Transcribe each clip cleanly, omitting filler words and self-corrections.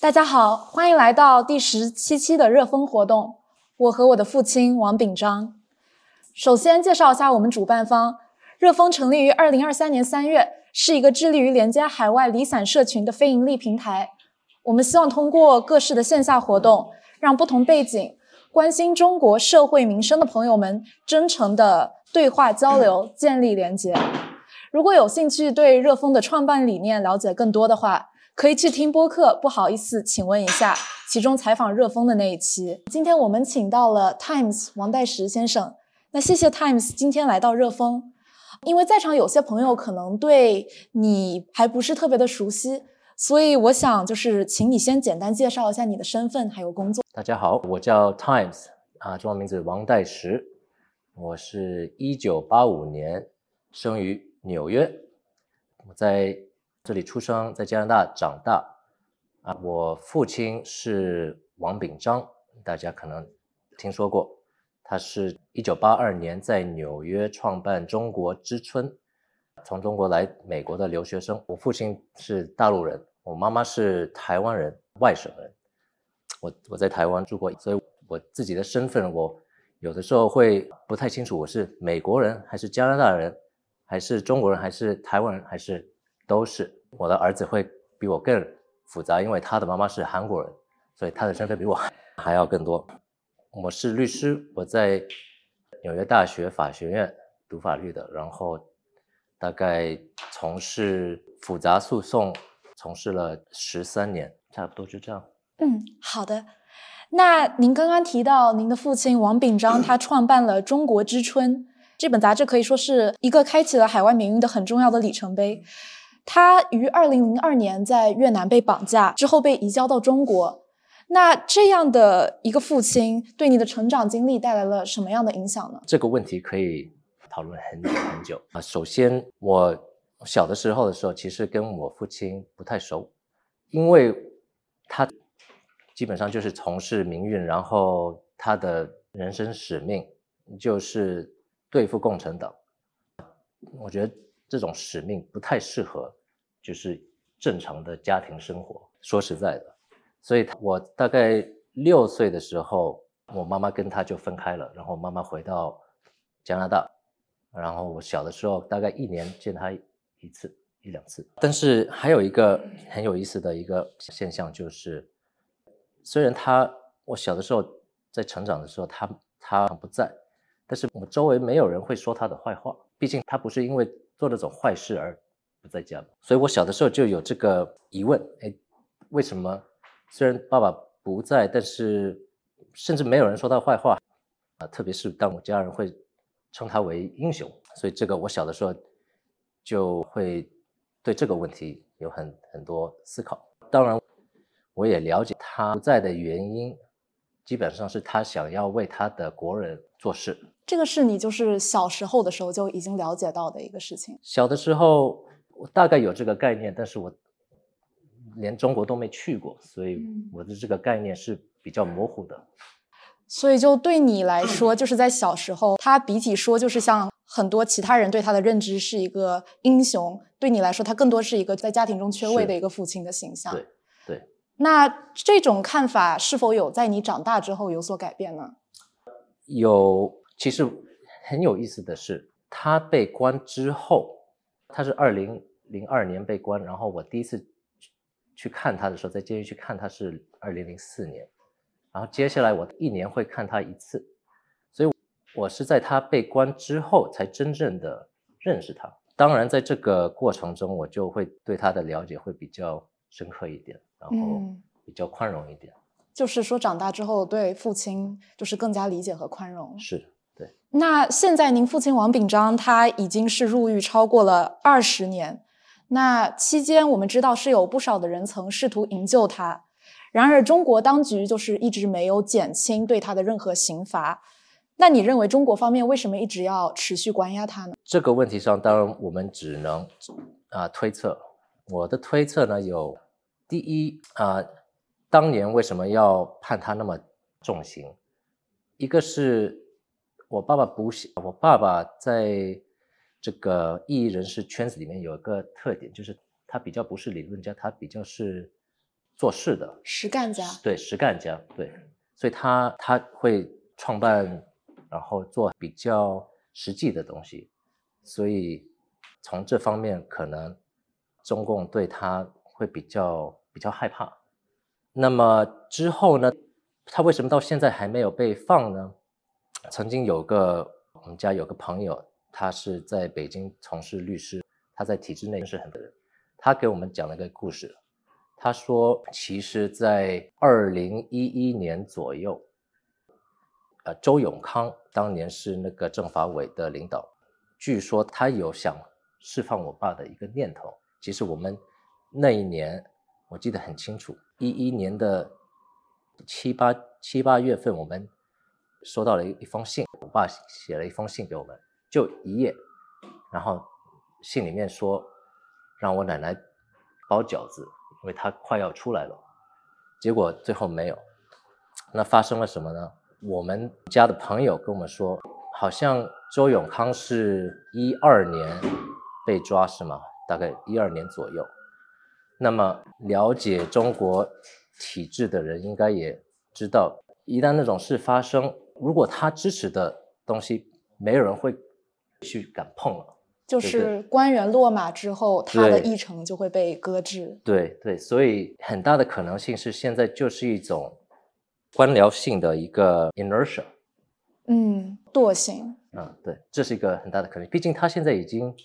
大家好，欢迎来到第17期的热风活动。我和我的父亲王炳章。首先介绍一下我们主办方，热风成立于2023年3月，是一个致力于连接海外离散社群的非盈利平台。我们希望通过各式的线下活动，让不同背景、关心中国社会民生的朋友们真诚的对话交流，建立连接。如果有兴趣对热风的创办理念了解更多的话，可以去听播客，不好意思，请问一下，其中采访热风的那一期。今天我们请到了 Times 王岱石先生，那谢谢 Times 今天来到热风。因为在场有些朋友可能对你还不是特别的熟悉，所以我想请你先简单介绍一下你的身份还有工作。 大家好，我叫 Times 中文名字王岱石，我是1985年生于纽约，我在这里出生，在加拿大长大。我父亲是王炳章，大家可能听说过，他是1982年在纽约创办中国之春，从中国来美国的留学生。我父亲是大陆人，我妈妈是台湾人，外省人。我在台湾住过，所以我自己的身份我有的时候会不太清楚，我是美国人还是加拿大人还是中国人还是台湾人还是都是。我的儿子会比我更复杂，因为他的妈妈是韩国人，所以他的身份比我还要更多。我是律师，我在纽约大学法学院读法律的，然后大概从事复杂诉讼从事了13年，差不多就这样。 好的。那您刚刚提到您的父亲王炳章，他创办了中国之春这本杂志，可以说是一个开启了海外民运的很重要的里程碑。他于2002年在越南被绑架之后被移交到中国。那这样的一个父亲对你的成长经历带来了什么样的影响呢？ 这个问题可以讨论很久。首先我小的时候其实跟我父亲不太熟，因为他基本上就是从事民运，然后他的人生使命就是对付共产党。我觉得这种使命不太适合就是正常的家庭生活，说实在的。所以我大概6岁的时候，我妈妈跟他就分开了，然后妈妈回到加拿大，然后我小的时候大概1年见他一次一两次。但是还有一个很有意思的一个现象，就是虽然我小的时候在成长的时候他不在，但是我周围没有人会说他的坏话，毕竟他不是因为做那种坏事而不在家嘛。所以我小的时候就有这个疑问，为什么虽然爸爸不在，但是甚至没有人说他坏话，特别是当我家人会称他为英雄，所以这个我小的时候就会对这个问题有很多思考。当然我也了解他不在的原因，基本上是他想要为他的国人做事。 这个是你小时候的时候就已经了解到的一个事情？ 小的时候我大概有这个概念，但是我连中国都没去过，所以我的这个概念是比较模糊的。 所以就对你来说，就是在小时候，他比起说像很多其他人对他的认知是一个英雄，对你来说他更多是一个在家庭中缺位的一个父亲的形象。 对。 那这种看法是否有在你长大之后有所改变呢？ 有。其实很有意思的是，他被关之后，他是2002年被关，然后我第一次去看他的时候，在监狱去看他是2004年，然后接下来我1年会看他1次，所以我是在他被关之后才真正的认识他。当然在这个过程中，我就会对他的了解会比较深刻一点，然后比较宽容一点。 就是说长大之后对父亲更加理解和宽容。 是，对。 那现在您父亲王炳章他已经是入狱超过了20年，那期间我们知道是有不少的人曾试图营救他，然而中国当局一直没有减轻对他的任何刑罚。那你认为中国方面为什么一直要持续关押他呢？ 这个问题上当然我们只能推测。我的推测呢有，第一当年为什么要判他那么重刑？一个是我爸爸在这个异议人士圈子里面有一个特点，就是他比较不是理论家，他比较是做事的实干家。 对，实干家，对，所以他会创办，然后做比较实际的东西，所以从这方面可能中共对他会比较害怕。那么之后呢，他为什么到现在还没有被放呢？曾经我们家有个朋友，他是在北京从事律师，他在体制内是很多人，他给我们讲了个故事。他说其实在2011年左右，周永康当年是那个政法委的领导，据说他有想释放我爸的一个念头。其实我们那一年我记得很清楚，11年的七八月份，我们收到了一封信，我爸写了一封信给我们，就1页，然后信里面说让我奶奶包饺子，因为她快要出来了，结果最后没有。那发生了什么呢？我们家的朋友跟我们说，好像周永康是12年被抓，是吗？大概12年左右。那么了解中国体制的人应该也知道，一旦那种事发生，如果他支持的东西没有人会去敢碰了， 就是官员落马之后，他的议程就会被搁置。 对对，所以很大的可能性是现在就是一种官僚性的一个 inertia， 惰性。 对，这是一个很大的可能性。毕竟他现在已经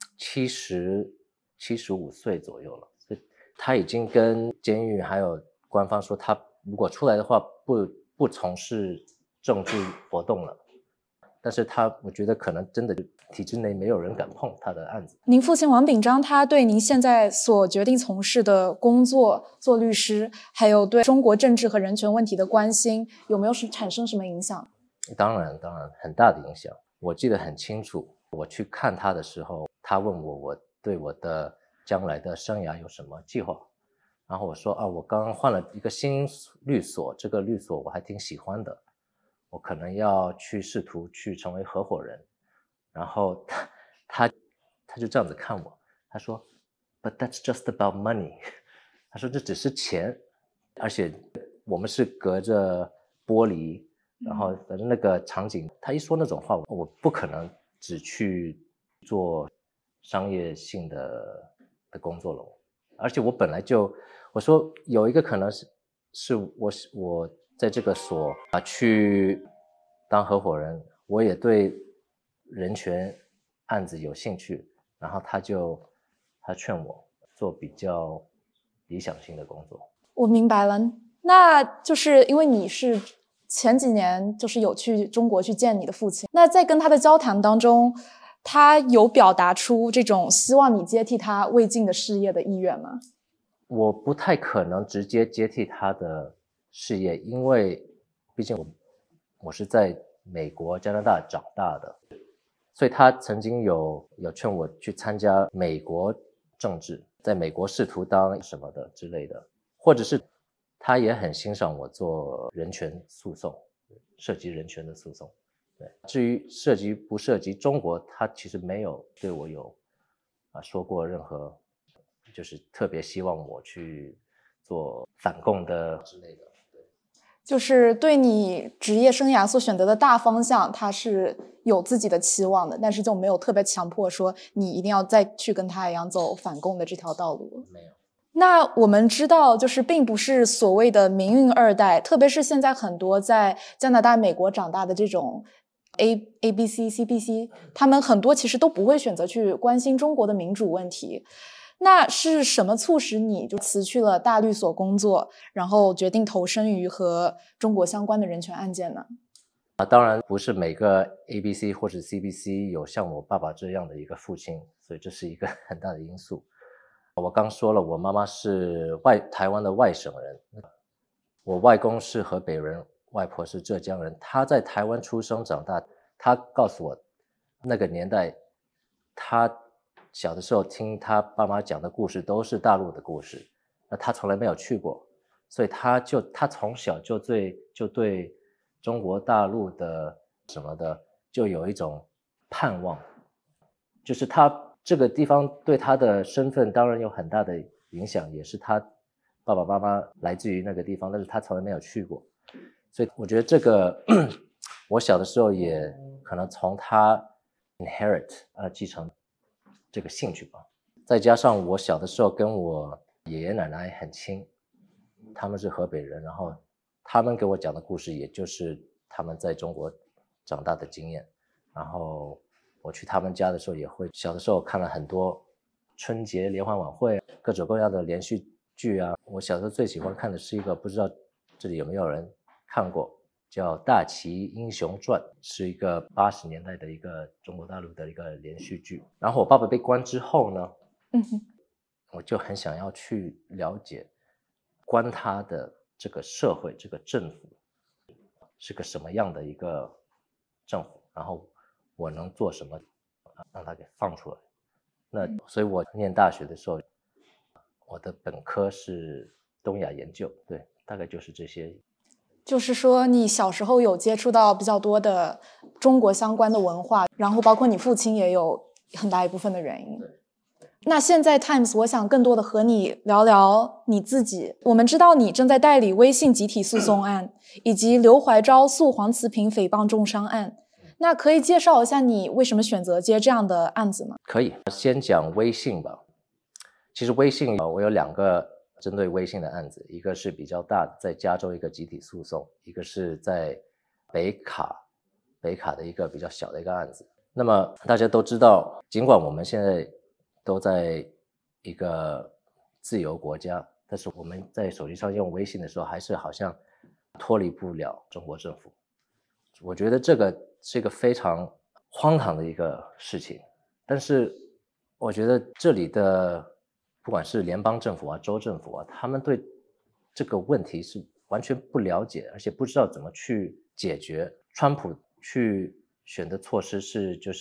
75岁左右了，所以他已经跟监狱还有官方说，他如果出来的话，不从事政治活动了。但是我觉得可能真的体制内没有人敢碰他的案子。 您父亲王炳章，他对您现在所决定从事的工作，做律师，还有对中国政治和人权问题的关心，有没有产生什么影响？ 当然，很大的影响。我记得很清楚，我去看他的时候，他问我对我的将来的生涯有什么计划，然后我说我刚刚换了一个新律所，这个律所我还挺喜欢的，我可能要试图去成为合伙人。然后他就这样子看我，他说 But that's just about money 他说这只是钱，而且我们是隔着玻璃，然后反正那个场景，他一说那种话，我不可能只去做商业性的工作了。而且我本来我说有一个可能是我在这个所去当合伙人，我也对人权案子有兴趣，然后他劝我做比较理想性的工作。 我明白了，那就是因为你是前几年就是有去中国去见你的父亲，那在跟他的交谈当中，他有表达出这种希望你接替他未尽的事业的意愿吗？ 我不太可能直接接替他的事业，因为毕竟我是在美国、加拿大长大的，所以他曾经有劝我去参加美国政治，在美国试图当什么的之类的，或者是他也很欣赏我做人权诉讼，涉及人权的诉讼。对，至于涉及不涉及中国，他其实没有对我有说过任何，就是特别希望我去做反共的之类的。 就是对你职业生涯所选择的大方向，他是有自己的期望的，但是就没有特别强迫说你一定要再去跟他一样走反共的这条道路。 没有。 那我们知道，就是并不是所谓的民运二代，特别是现在很多在加拿大、美国长大的这种 ABC、CBC， 他们很多其实都不会选择去关心中国的民主问题。那是什么促使你就辞去了大律所工作，然后决定投身于和中国相关的人权案件呢？ 当然不是每个 ABC 或者 CBC 有像我爸爸这样的一个父亲，所以这是一个很大的因素。我刚说了，我妈妈是台湾的外省人，我外公是河北人，外婆是浙江人。他在台湾出生长大，他告诉我，那个年代，他小的时候听他爸妈讲的故事都是大陆的故事，那他从来没有去过，所以他从小就对中国大陆的什么的就有一种盼望，就是他这个地方对他的身份当然有很大的影响，也是他爸爸妈妈来自于那个地方，但是他从来没有去过，所以我觉得这个我小的时候也可能从他 inherit 继承这个兴趣吧。再加上我小的时候跟我爷爷奶奶很亲，他们是河北人，然后他们给我讲的故事也就是他们在中国长大的经验，然后我去他们家的时候也会，小的时候看了很多春节联欢晚会，各种各样的连续剧啊。我小时候最喜欢看的是一个，不知道这里有没有人看过，叫《大旗英雄传》，是一个80年代的一个中国大陆的一个连续剧。然后我爸爸被关之后呢，我就很想要去了解关他的这个社会，这个政府是个什么样的一个政府，然后我能做什么让他给放出来。那所以我念大学的时候，我的本科是东亚研究，对，大概就是这些。 就是说你小时候有接触到比较多的中国相关的文化，然后包括你父亲也有很大一部分的原因。那现在 Times 我想更多的和你聊聊你自己。我们知道你正在代理微信集体诉讼案以及刘怀昭诉黄慈平诽谤重伤案，那可以介绍一下你为什么选择接这样的案子吗？ 可以，先讲微信吧。其实微信我有2个针对微信的案子，一个是比较大的，在加州一个集体诉讼，一个是在北卡的一个比较小的一个案子。那么大家都知道，尽管我们现在都在一个自由国家，但是我们在手机上用微信的时候，还是好像脱离不了中国政府。我觉得这个是一个非常荒唐的一个事情，但是我觉得这里的不管是联邦政府啊、州政府啊，他们对这个问题是完全不了解，而且不知道怎么去解决。川普去选的措施是就是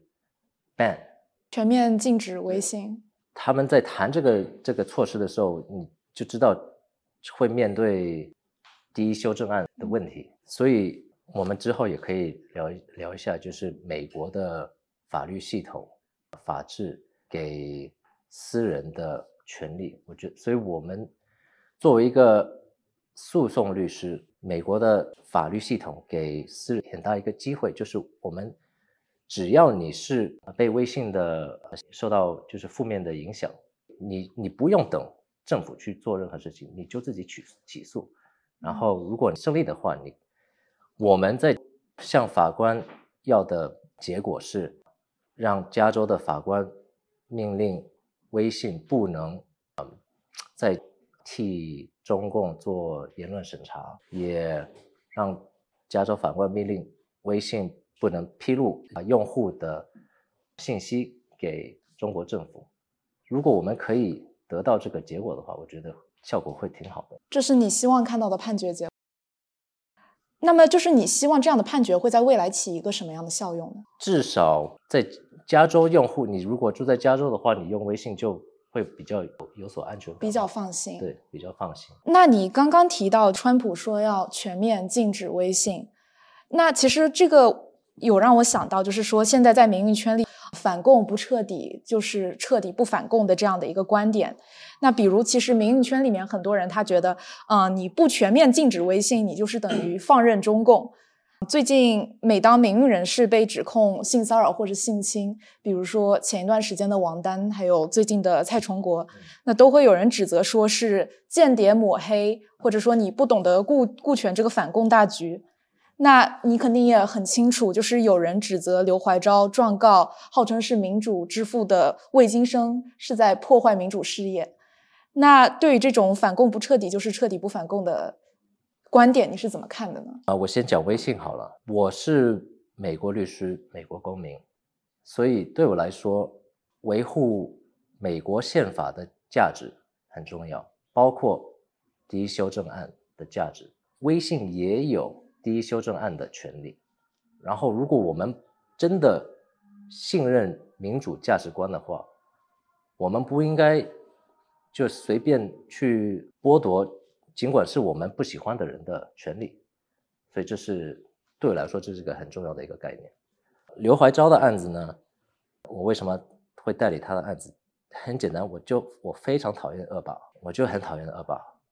ban 全面禁止微信。 他们在谈这个措施的时候，你就知道会面对第一修正案的问题，所以我们之后也可以聊一下，就是美国的法律系统、法治给私人的权利。我觉得，所以我们作为一个诉讼律师，美国的法律系统给私人很大一个机会，就是我们只要你是被微信的受到就是负面的影响，你不用等政府去做任何事情，你就自己起诉，然后如果你胜利的话，我们在向法官要的结果是让加州的法官命令微信不能再替中共做言论审查，也让加州法官命令微信不能披露用户的信息给中国政府。如果我们可以得到这个结果的话，我觉得效果会挺好的。 这是你希望看到的判决结果。那么就是你希望这样的判决会在未来起一个什么样的效用呢？ 至少在加州用户，你如果住在加州的话，你用微信就会比较有所安全感， 比较放心。 对，比较放心。 那你刚刚提到川普说要全面禁止微信，那其实这个有让我想到，就是说现在在民运圈里，反共不彻底就是彻底不反共的这样的一个观点。那比如其实民运圈里面很多人他觉得你不全面禁止微信，你就是等于放任中共。最近每当民运人士被指控性骚扰或者性侵，比如说前一段时间的王丹，还有最近的蔡崇国，那都会有人指责说是间谍抹黑，或者说你不懂得顾全这个反共大局。那你肯定也很清楚，就是有人指责刘怀昭状告号称是民主之父的魏京生是在破坏民主事业。那对于这种反共不彻底就是彻底不反共的观点，你是怎么看的呢？ 我先讲微信好了。我是美国律师，美国公民，所以对我来说，维护美国宪法的价值很重要，包括第一修正案的价值。微信也有第一修正案的权利。然后，如果我们真的信任民主价值观的话，我们不应该就随便去剥夺尽管是我们不喜欢的人的权利。所以这是对我来说，这是个很重要的一个概念。刘怀昭的案子呢，我为什么会代理他的案子？很简单，我非常讨厌恶霸，我就很讨厌恶霸。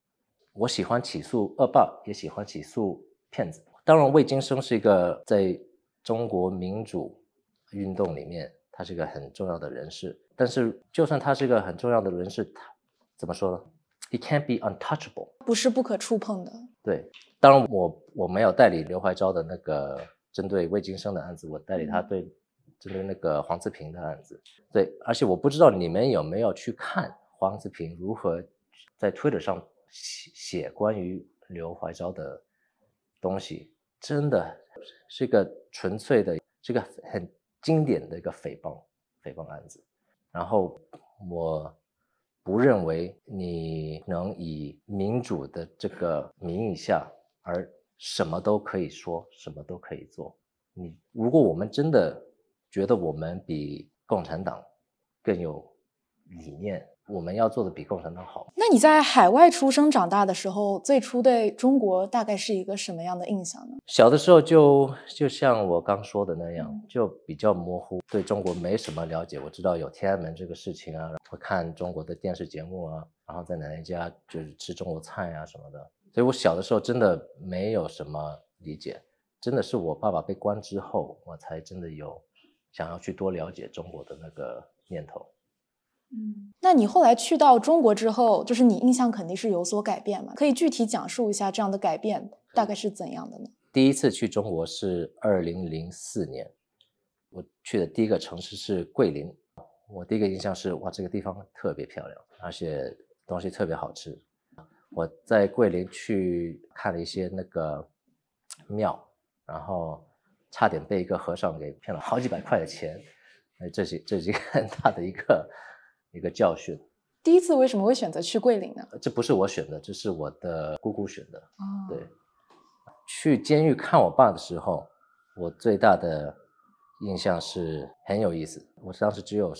我喜欢起诉恶霸，也喜欢起诉骗子。当然，魏京生是一个在中国民主运动里面，他是一个很重要的人士。但是，就算他是一个很重要的人士，他怎么说呢 ？He can't be untouchable， 不是不可触碰的。 对，当然我没有代理刘怀昭的那个针对魏京生的案子，我代理他针对那个黄志平的案子。对，而且我不知道你们有没有去看黄志平如何在 Twitter 上写关于刘怀昭的东西，真的是一个纯粹的，是一个很经典的一个诽谤案子。然后我不认为你能以民主的这个名义下而什么都可以说，什么都可以做。如果我们真的觉得我们比共产党更有理念，我们要做的比共产党好。 那你在海外出生长大的时候，最初对中国大概是一个什么样的印象呢？ 小的时候就像我刚说的那样，就比较模糊，对中国没什么了解。我知道有天安门这个事情啊，会看中国的电视节目啊，然后在奶奶家就是吃中国菜啊什么的。所以我小的时候真的没有什么理解，真的是我爸爸被关之后，我才真的有想要去多了解中国的那个念头。 那你后来去到中国之后，就是你印象肯定是有所改变嘛？可以具体讲述一下这样的改变大概是怎样的呢？ 第一次去中国是2004年，我去的第一个城市是桂林。我第一个印象是，哇，这个地方特别漂亮，而且东西特别好吃。我在桂林去看了一些那个庙，然后差点被一个和尚给骗了好几百块的钱，这是一个很大的一个教训。 第一次为什么会选择去桂林呢？ 这不是我选的，这是我的姑姑选的。 哦， 对，去监狱看我爸的时候，我最大的印象是很有意思。我当时只有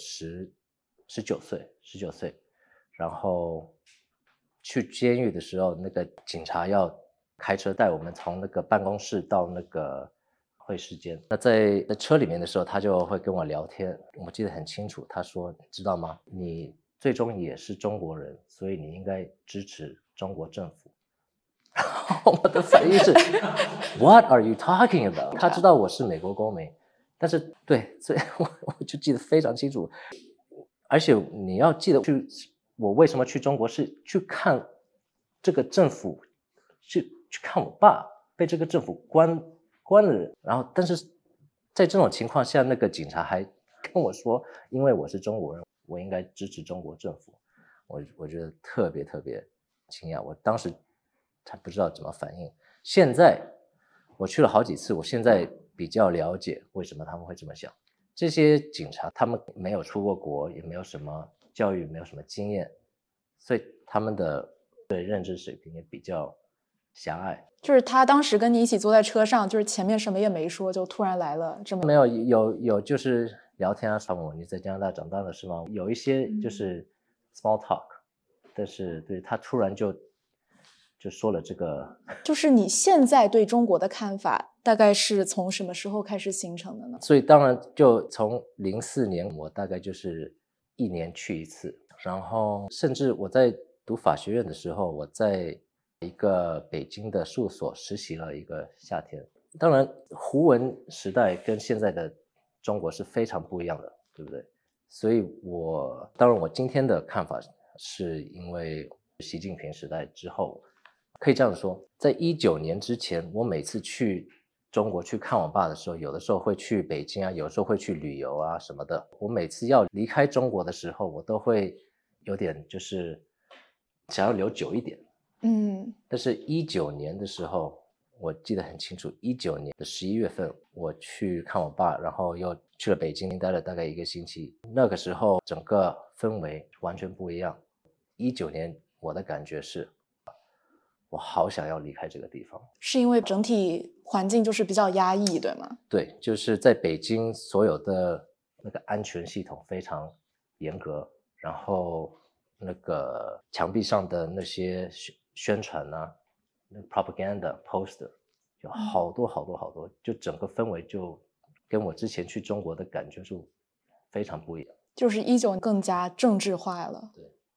19岁，然后去监狱的时候，那个警察要开车带我们从那个办公室到那个会试间。那在车里面的时候，他就会跟我聊天，我记得很清楚。他说：“你知道吗？你最终也是中国人，所以你应该支持中国政府。”我的反应是 What are you talking about？ 他知道我是美国公民，但是对，所以我就记得非常清楚。而且你要记得我为什么去中国是去看这个政府，去看我爸被这个政府关的人。然后但是在这种情况下，那个警察还跟我说，因为我是中国人，我应该支持中国政府。我觉得特别惊讶，我当时才不知道怎么反应。现在我去了好几次，我现在比较了解为什么他们会这么想。这些警察他们没有出过国，也没有什么教育，没有什么经验，所以他们的对认知水平也比较狭隘。 就是他当时跟你一起坐在车上，就是前面什么也没说，就突然来了这么没有就是聊天啊，问我你在加拿大长大了是吗？有一些就是 small talk，但是对他突然就说了这个。 就是你现在对中国的看法大概是从什么时候开始形成的呢？ 所以当然就从04年，我大概就是1年去一次。然后甚至我在读法学院的时候，我在一个北京的事务所实习了一个夏天。当然胡文时代跟现在的中国是非常不一样的，对不对？所以当然我今天的看法是因为习近平时代之后，可以这样说，在19年之前，我每次去中国去看我爸的时候，有的时候会去北京啊，有的时候会去旅游啊什么的。我每次要离开中国的时候，我都会有点就是想要留久一点。但是19年的时候，我记得很清楚，19年的11月份，我去看我爸，然后又去了北京，待了大概1个星期。那个时候整个氛围完全不一样。19年我的感觉是，我好想要离开这个地方。 是因为整体环境就是比较压抑，对吗？ 对，就是在北京所有的那个安全系统非常严格，然后那个墙壁上的那些宣传啊，那 propaganda poster 有好多，就整个氛围就跟我之前去中国的感觉就非常不一样。 就是19更加政治化了。 对，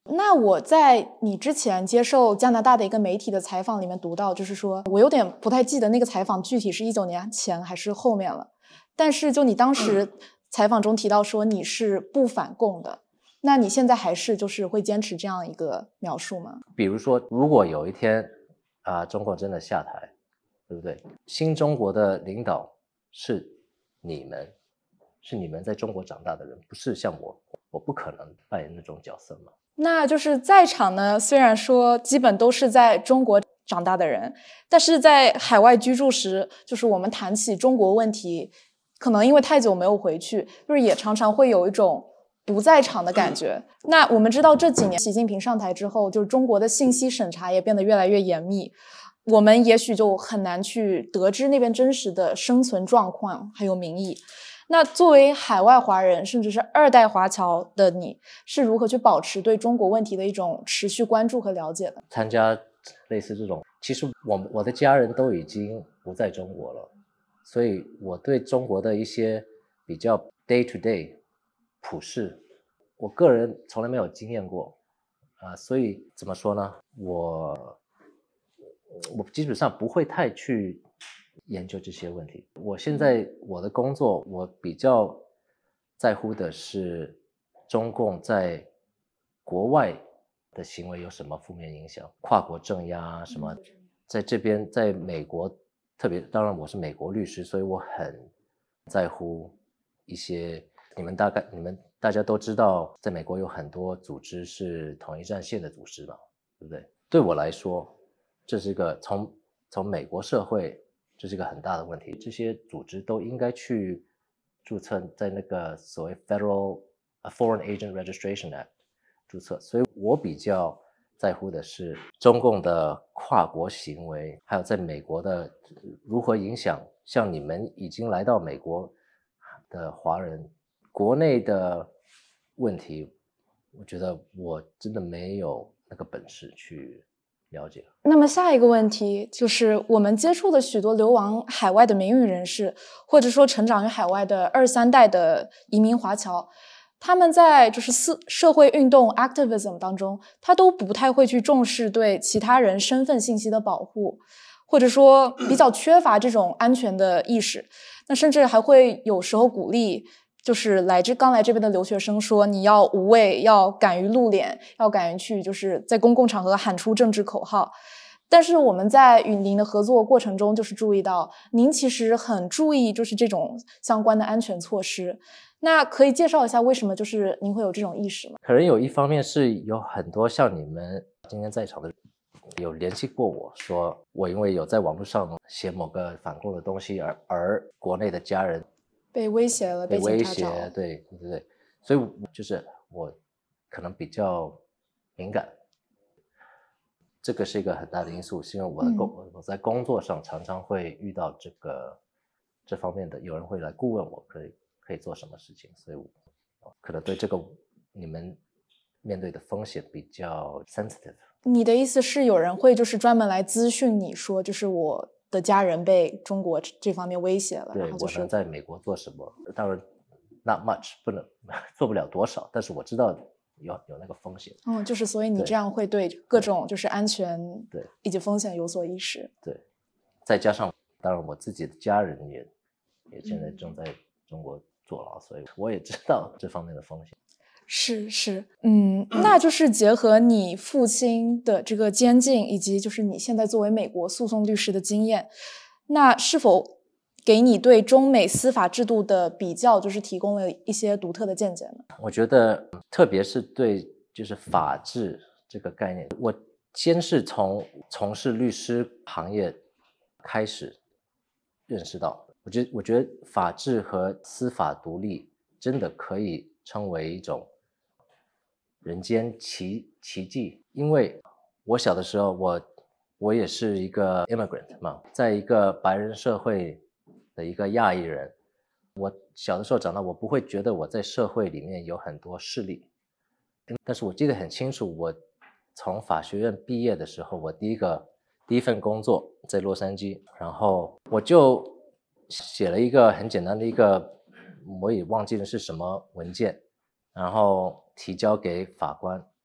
那我在你之前接受加拿大的一个媒体的采访里面读到，就是说我有点不太记得那个采访具体是19年前还是后面了，但是就你当时采访中提到说你是不反共的，那你现在还是就是会坚持这样一个描述吗？ 比如说，如果有一天中共真的下台，对不对？新中国的领导是你们，是你们在中国长大的人，不是像我不可能扮演那种角色嘛。 那就是在场呢，虽然说基本都是在中国长大的人，但是在海外居住时，就是我们谈起中国问题，可能因为太久没有回去，就是也常常会有一种不在场的感觉。那我们知道这几年习近平上台之后，就是中国的信息审查也变得越来越严密，我们也许就很难去得知那边真实的生存状况还有民意。那作为海外华人，甚至是2代华侨的你，是如何去保持对中国问题的一种持续关注和了解的？ 参加类似这种，其实我的家人都已经不在中国了，所以我对中国的一些比较 day to day 普世，我个人从来没有经验过所以怎么说呢？我基本上不会太去研究这些问题。我现在我的工作，我比较在乎的是中共在国外的行为有什么负面影响，跨国镇压什么，在这边在美国，特别当然我是美国律师，所以我很在乎一些你们大家都知道，在美国有很多组织是统一战线的组织嘛，对不对？对我来说，这是一个从美国社会，这是一个很大的问题。这些组织都应该去注册在那个所谓 Federal Foreign Agent Registration Act 注册。所以我比较在乎的是中共的跨国行为，还有在美国的如何影响像你们已经来到美国的华人，国内的问题，我觉得我真的没有那个本事去了解。 那么下一个问题就是，我们接触的许多流亡海外的名誉人士，或者说成长于海外的2、3代的移民华侨，他们在就是社会运动 activism 当中，他都不太会去重视对其他人身份信息的保护，或者说比较缺乏这种安全的意识。那甚至还会有时候鼓励就是刚来这边的留学生说，你要无畏，要敢于露脸，要敢于去就是在公共场合喊出政治口号。但是我们在与您的合作过程中，就是注意到您其实很注意就是这种相关的安全措施。那可以介绍一下为什么就是您会有这种意识吗？ 可能有一方面是有很多像你们今天在场的有联系过我说，我因为有在网络上写某个反共的东西而国内的家人被威胁了， 被威胁， 警察找。 对，所以就是我可能比较敏感，这个是一个很大的因素，是因为我在工作上常常会遇到这方面的，有人会来顾问我可以做什么事情，所以我可能对这个你们面对的风险比较 sensitive。 你的意思是有人会就是专门来咨询你说，就是我的家人被中国这方面威胁了， 对， 然后就是我能在美国做什么？当然 not much，做不了多少，但是我知道有那个风险。 就是所以你这样会对各种就是安全对以及风险有所意识。 对，再加上当然我自己的家人也现在正在中国坐牢，所以我也知道这方面的风险。 是，那就是结合你父亲的这个监禁，以及就是你现在作为美国诉讼律师的经验，那是否给你对中美司法制度的比较，就是提供了一些独特的见解呢？ 我觉得，特别是对就是法治这个概念，我先是从事律师行业开始认识到，我觉得法治和司法独立真的可以称为一种人间奇迹。因为我小的时候，我也是一个 immigrant 嘛，在一个白人社会的一个亚裔人，我小的时候长大，我不会觉得我在社会里面有很多势力，但是我记得很清楚，我从法学院毕业的时候，我第一份工作在洛杉矶，然后我就写了一个很简单的我也忘记了是什么文件，然后提交给法官，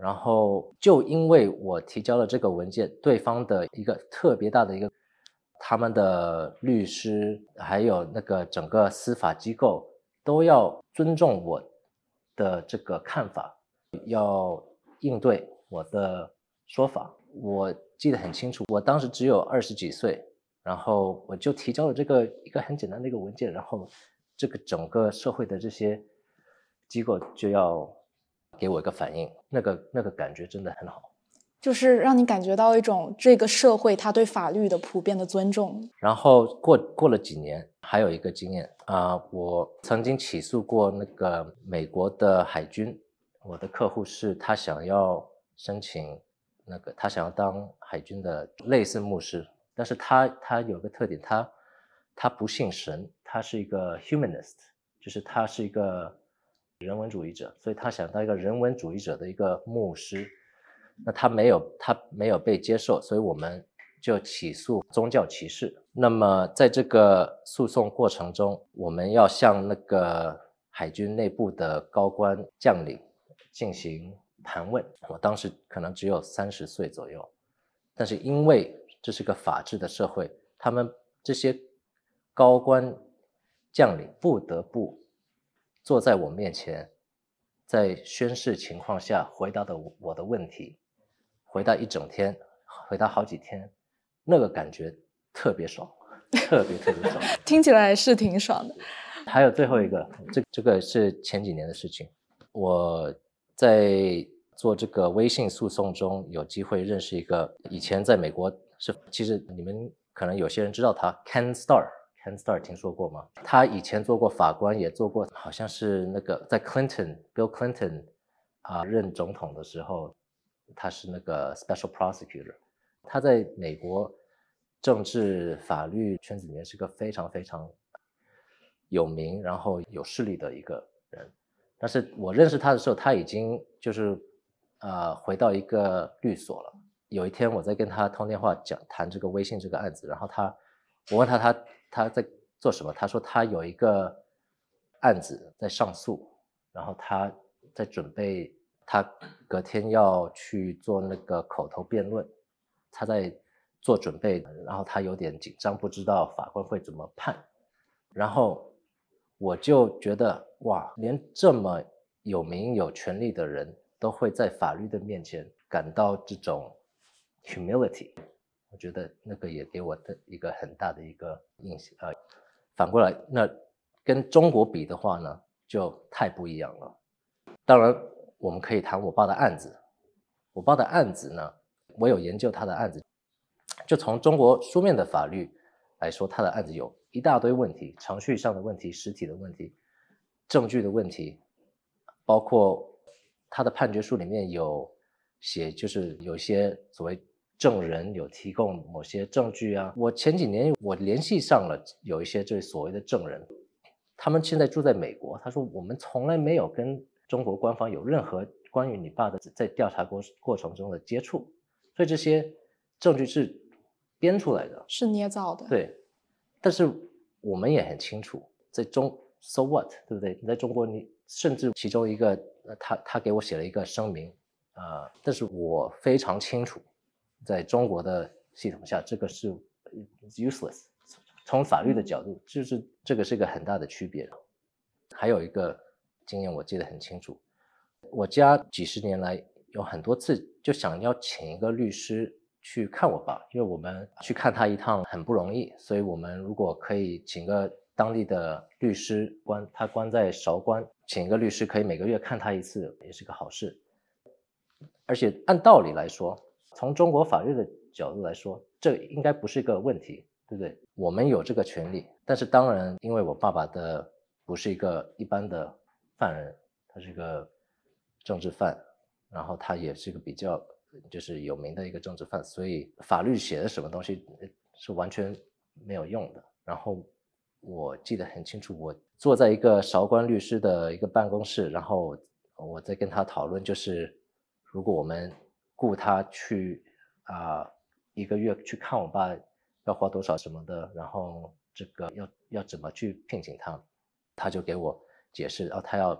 然后就因为我提交了这个文件，对方的一个特别大的一个他们的律师还有那个整个司法机构都要尊重我的这个看法，要应对我的说法。我记得很清楚，我当时只有20几岁，然后我就提交了这个一个很简单的一个文件，然后这个整个社会的这些机构就要给我一个反应，那个感觉真的很好。 就是让你感觉到一种这个社会它对法律的普遍的尊重。 然后过了几年，还有一个经验我曾经起诉过那个美国的海军，我的客户是他想要申请他想要当海军的类似牧师，但是他有个特点，他不信神，他是一个 humanist， 就是他是一个人文主义者，所以他想当一个人文主义者的一个牧师。那他没有被接受，所以我们就起诉宗教歧视。那么在这个诉讼过程中，我们要向那个海军内部的高官将领进行盘问。我当时可能只有30岁左右，但是因为这是个法治的社会，他们这些高官将领不得不坐在我面前，在宣誓情况下回答我的问题，回答一整天，回答好几天，那个感觉特别爽，特别爽。 听起来是挺爽的。 还有最后一个，这个是前几年的事情，我在做这个微信诉讼中有机会认识一个以前在美国其实你们可能有些人知道他 Ken Starr 听说过吗？他以前做过法官，也做过好像是那个在 Bill Clinton 任总统的时候，他是那个 Special Prosecutor。他在美国政治法律圈子里面是个非常有名然后有势力的一个人。但是我认识他的时候，他已经就是回到一个律所了。有一天我在跟他通电话谈这个微信这个案子，然后我问他在做什么，他说他有一个案子在上诉，然后他在准备，他隔天要去做那个口头辩论，他在做准备，然后他有点紧张，不知道法官会怎么判。然后我就觉得哇，连这么有名有权力的人都会在法律的面前感到这种 humility， 我觉得那个也给我的一个很大的一个印象。反过来，那跟中国比的话呢，就太不一样了。当然，我们可以谈我爸的案子。我爸的案子呢，我有研究他的案子，就从中国书面的法律来说，他的案子有一大堆问题，程序上的问题，实体的问题，证据的问题，包括他的判决书里面有写，就是有些所谓证人有提供某些证据啊。我前几年我联系上了有一些就是所谓的证人，他们现在住在美国，他说我们从来没有跟中国官方有任何关于你爸的在调查过程中的接触，所以这些证据是编出来的， 是捏造的。 对，但是我们也很清楚，在so what， 对不对？你在中国，你甚至其中一个他给我写了一个声明但是我非常清楚，在中国的系统下，这个是 useless。从法律的角度，就是这个是一个很大的区别。还有一个经验我记得很清楚，我家几十年来有很多次就想要请一个律师去看我爸，因为我们去看他一趟很不容易，所以我们如果可以请个当地的律师他关在韶关，请一个律师可以每个月看他一次，也是个好事。而且按道理来说，从中国法律的角度来说，这应该不是一个问题，对不对？我们有这个权利，但是当然，因为我爸爸不是一个一般的犯人，他是一个政治犯，然后他也是一个比较就是有名的一个政治犯，所以法律写的什么东西是完全没有用的。然后我记得很清楚，我坐在一个韶关律师的一个办公室，然后我在跟他讨论，就是如果我们雇他去一个月去看我爸要花多少什么的，然后这个要怎么去聘请他，他就给我解释，他要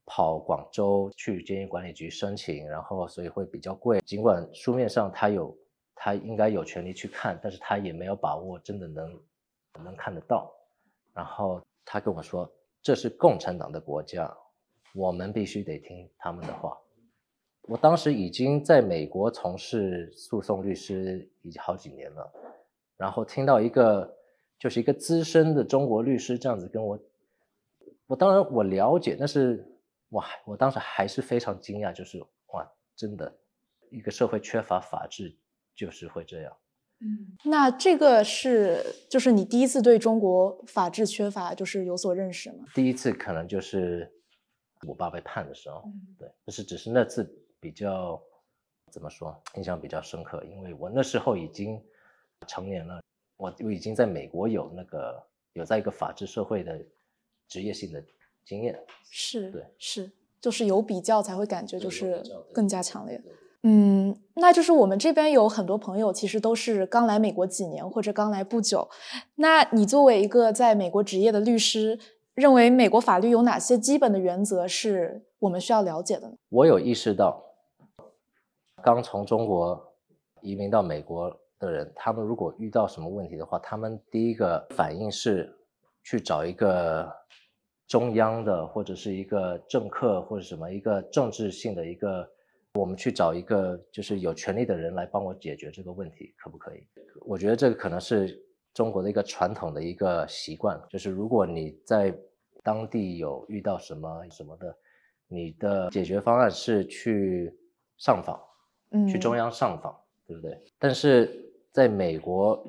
跑广州去监狱管理局申请，然后所以会比较贵。尽管书面上他应该有权利去看，但是他也没有把握真的能看得到。然后他跟我说，这是共产党的国家，我们必须得听他们的话。我当时已经在美国从事诉讼律师已经好几年了，然后听到一个资深的中国律师这样子跟我当然我了解，但是我当时还是非常惊讶，就是哇，真的一个社会缺乏法治就是会这样。 那这个就是你第一次对中国法治缺乏就是有所认识吗？ 第一次可能就是我爸被判的时候，对，只是那次比较怎么说，印象比较深刻，因为我那时候已经成年了，我已经在美国有在一个法治社会的职业性的经验，对， 是，就是有比较才会感觉就是更加强烈。 对， 那就是我们这边有很多朋友其实都是刚来美国几年或者刚来不久，那你作为一个在美国执业的律师，认为美国法律有哪些基本的原则是我们需要了解的呢？ 我有意识到，刚从中国移民到美国的人，他们如果遇到什么问题的话，他们第一个反应是去找一个中央的或者是一个政客或者什么一个政治性的我们去找一个就是有权利的人来帮我解决这个问题，可不可以？我觉得这个可能是中国的一个传统的一个习惯，就是如果你在当地有遇到什么的，你的解决方案是去上访，去中央上访，对不对？但是在美国，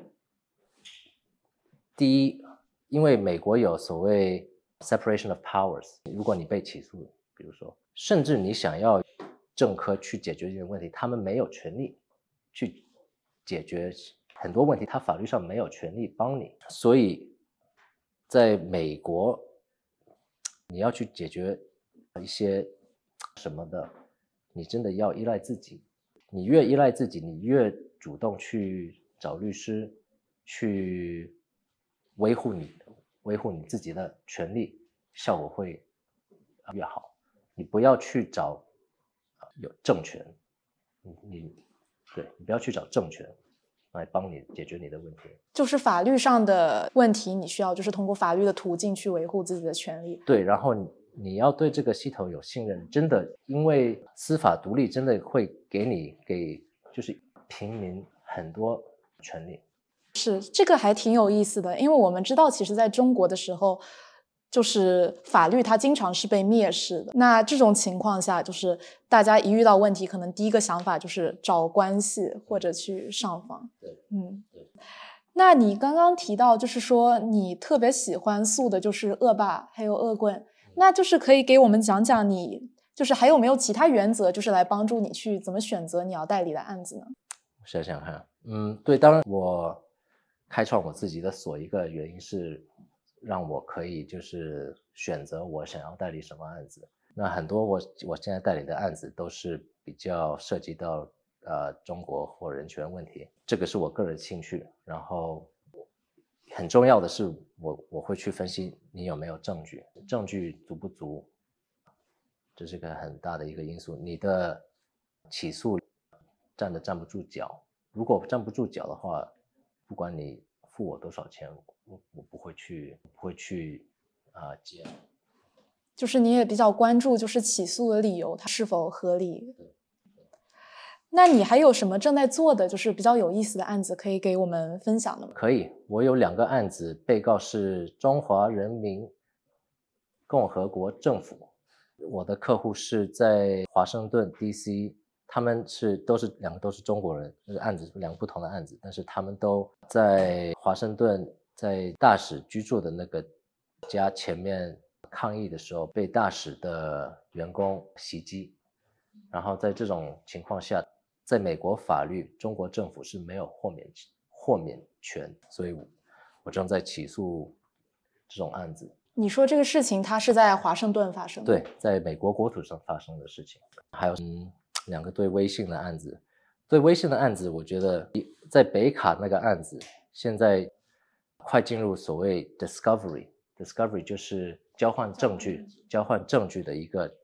第一，因为美国有所谓 separation of powers， 如果你被起诉，比如说，甚至你想要政客去解决这些问题，他们没有权利去解决很多问题，他法律上没有权利帮你。所以在美国，你要去解决一些什么的，你真的要依赖自己。你越依赖自己，你越主动去找律师，去维护你自己的权利，效果会越好。你不要去找有政权，你不要去找政权来帮你解决你的问题。 就是法律上的问题，你需要就是通过法律的途径去维护自己的权利。 对，然后你要对这个系统有信任，真的，因为司法独立真的会给就是平民很多权利。 是，这个还挺有意思的，因为我们知道其实在中国的时候，就是法律它经常是被蔑视的。那这种情况下，就是大家一遇到问题，可能第一个想法就是找关系或者去上访。 对，对。 那你刚刚提到就是说你特别喜欢诉的就是恶霸还有恶棍，那就是可以给我们讲讲你就是还有没有其他原则，就是来帮助你去怎么选择你要代理的案子呢？ 想想看，对，当然我开创我自己的所一个原因是让我可以就是选择我想要代理什么案子。那很多我现在代理的案子都是比较涉及到中国或人权问题，这个是我个人兴趣。然后很重要的是我会去分析你有没有证据，证据足不足，这是个很大的一个因素。你的起诉站不住脚，如果站不住脚的话，不管你付我多少钱，我不会去接。 就是你也比较关注就是起诉的理由它是否合理。那你还有什么正在做的就是比较有意思的案子可以给我们分享的吗？ 可以，我有2个案子，被告是中华人民共和国政府，我的客户是在华盛顿 DC， 他们2个都是中国人，这个案子是2个不同的案子，但是他们都在华盛顿在大使居住的那个家前面抗议的时候被大使的员工袭击，然后在这种情况下，在美国法律，中国政府是没有豁免权，所以我正在起诉这种案子。 你说这个事情它是在华盛顿发生的？ 对，在美国国土上发生的事情。还有2个对微信的案子。对微信的案子，我觉得在北卡那个案子，现在快进入所谓 discovery 就是交换证据的一个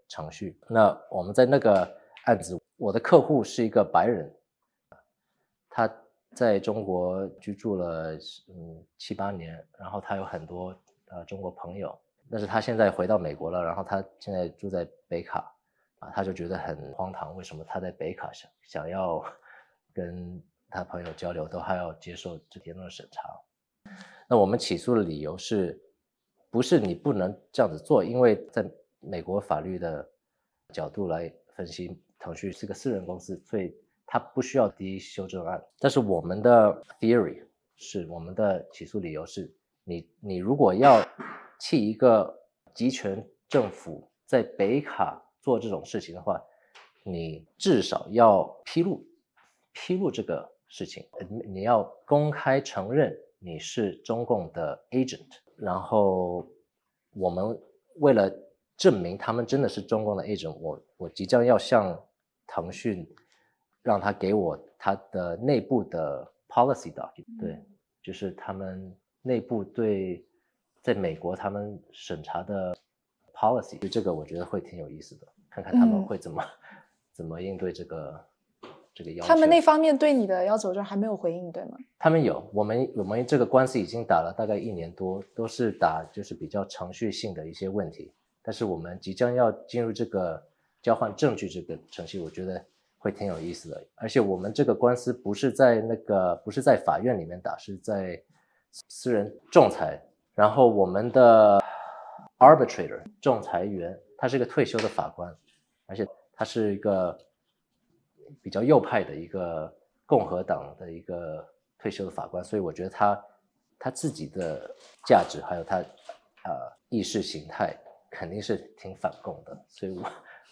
程序。那我们在那个案子，我的客户是一个白人，他在中国居住了7-8年，然后他有很多中国朋友，但是他现在回到美国了，然后他现在住在北卡他就觉得很荒唐，为什么他在北卡想要跟他朋友交流都还要接受这言论审查。那我们起诉的理由是不是你不能这样子做，因为在美国法律的角度来分析，腾讯是个私人公司，所以它不需要第一修正案。但是我们的 theory 是，我们的起诉理由是，你如果要替一个集权政府在北卡做这种事情的话，你至少要披露这个事情，你要公开承认你是中共的 agent。然后我们为了证明他们真的是中共的 agent， 我即将要向腾讯让他给我他的内部的 policy document， 对，就是他们内部对在美国他们审查的 policy， 这个我觉得会挺有意思的，看看他们会怎么应对这个要求。 他们那方面对你的要求就是还没有回应，对吗？ 他们有，我们这个官司已经打了大概1年多，都是打就是比较程序性的一些问题，但是我们即将要进入这个交换证据这个程序，我觉得会挺有意思的。而且我们这个官司不是在法院里面打，是在私人仲裁，然后我们的 arbitrator 仲裁员他是一个退休的法官，而且他是一个比较右派的一个共和党的一个退休的法官，所以我觉得他自己的价值还有他意识形态肯定是挺反共的，所以我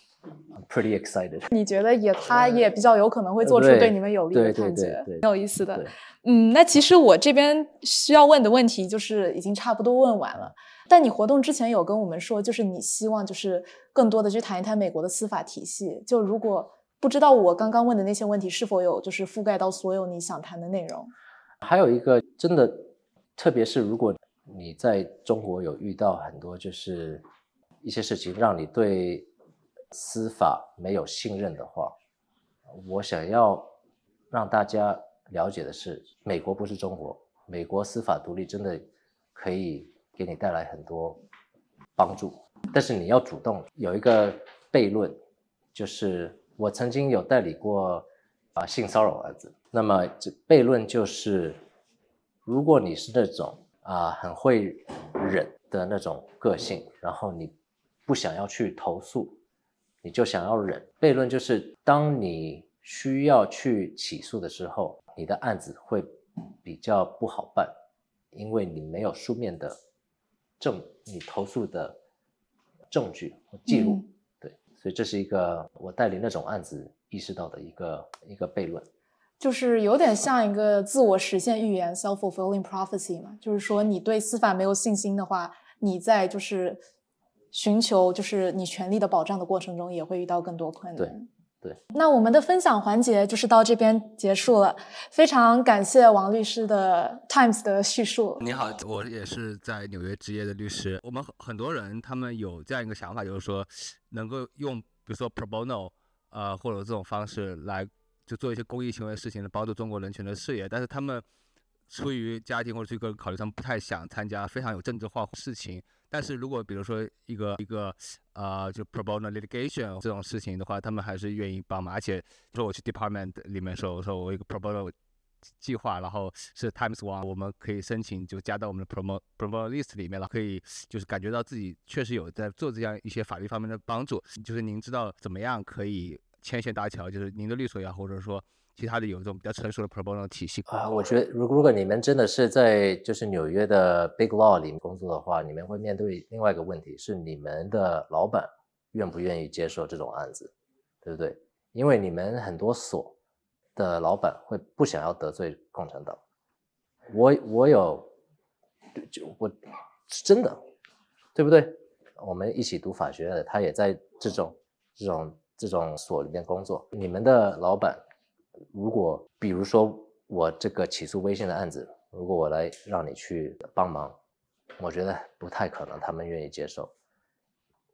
I'm pretty excited。 你觉得他也比较有可能会做出对你们有利的判决，挺有意思的。那其实我这边需要问的问题就是已经差不多问完了，但你活动之前有跟我们说，就是你希望就是更多的去谈一谈美国的司法体系，就如果不知道我刚刚问的那些问题是否有就是覆盖到所有你想谈的内容。 还有一个真的，特别是如果你在中国有遇到很多就是一些事情让你对司法没有信任的话，我想要让大家了解的是，美国不是中国，美国司法独立真的可以给你带来很多帮助，但是你要主动。有一个悖论，就是我曾经有代理过性骚扰案子，那么这悖论就是如果你是那种很会忍的那种个性，然后你不想要去投诉，你就想要忍，悖论就是当你需要去起诉的时候，你的案子会比较不好办，因为你没有书面的你投诉的证据和记录。对，所以这是一个我代理那种案子意识到的一个悖论， 就是有点像一个自我实现预言 self-fulfilling prophecy 嘛，就是说你对司法没有信心的话，你在就是寻求就是你权利的保障的过程中也会遇到更多困难。 对， 那我们的分享环节就是到这边结束了，非常感谢王律师的 Times 的叙述。 你好，我也是在纽约执业的律师。我们很多人他们有这样一个想法，就是说能够用比如说 pro bono 或者这种方式来就做一些公益行为的事情，帮助中国人权的事业，但是他们出于家庭或者出于个人考虑，他们不太想参加非常有政治化事情。但是如果比如说一个就 pro bono litigation 这种事情的话，他们还是愿意帮忙。而且说我去 department 里面说我一个 pro bono 计划，然后是 Times One， 我们可以申请就加到我们的 pro bono list 里面了，可以就是感觉到自己确实有在做这样一些法律方面的帮助。就是您知道怎么样可以牵线搭桥，就是您的律所呀，或者说其他的有这种比较成熟的 pro bono 体系我觉得如果你们真的是在就是纽约的 Big Law 里面工作的话，你们会面对另外一个问题，是你们的老板愿不愿意接受这种案子，对不对？因为你们很多所的老板会不想要得罪共产党。我真的，对不对？我们一起读法学的，他也在这种所里面工作。你们的老板如果比如说我这个起诉微信的案子，如果我来让你去帮忙，我觉得不太可能他们愿意接受。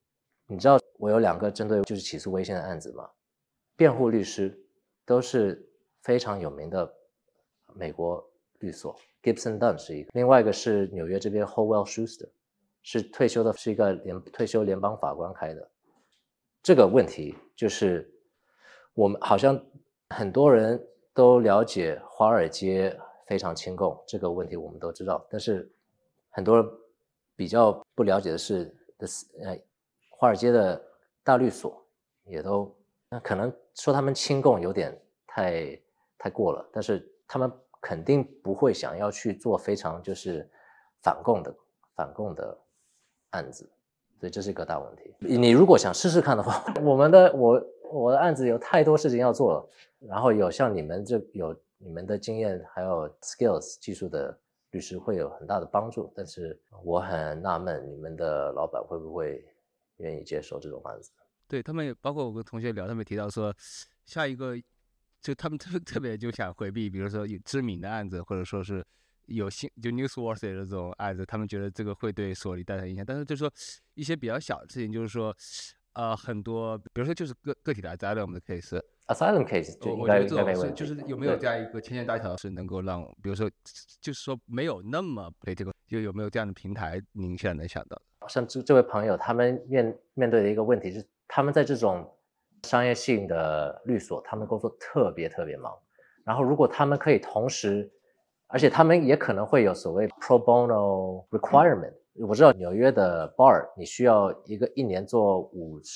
你知道我有2个针对就是起诉微信的案子吗？辩护律师都是非常有名的美国律所 ，Gibson Dunn 是一个，另外一个是纽约这边 Howell Schuster， 是退休的，是一个退休联邦法官开的。这个问题就是我们好像很多人都了解华尔街非常亲共这个问题，我们都知道，但是很多人比较不了解的是华尔街的大律所也都，那可能说他们亲共有点太过了，但是他们肯定不会想要去做非常就是反共的案子，所以这是一个大问题。你如果想试试看的话，我的案子有太多事情要做了，然后有像你们有你们的经验还有 skills 技术的律师会有很大的帮助，但是我很纳闷你们的老板会不会愿意接受这种案子。 对，他们也包括我跟同学聊，他们也提到说下一个就他们特别就想回避，比如说有知名的案子，或者说是有就 newsworthy 的这种案子，他们觉得这个会对索尼带来影响。但是就是说一些比较小的事情，就是说很多比如说就是个体的 asylum 的 case。asylum case 就应该没问题， 就是有没有这样一个牵线搭桥是能够让，比如说就是说没有那么 political， 就有没有这样的平台，您现在能想到的？ 像这位朋友，他们面对的一个问题是，他们在这种商业性的律所，他们工作特别忙。然后如果他们可以同时，而且他们也可能会有所谓 pro bono requirement。我知道纽约的 bar 你需要一年做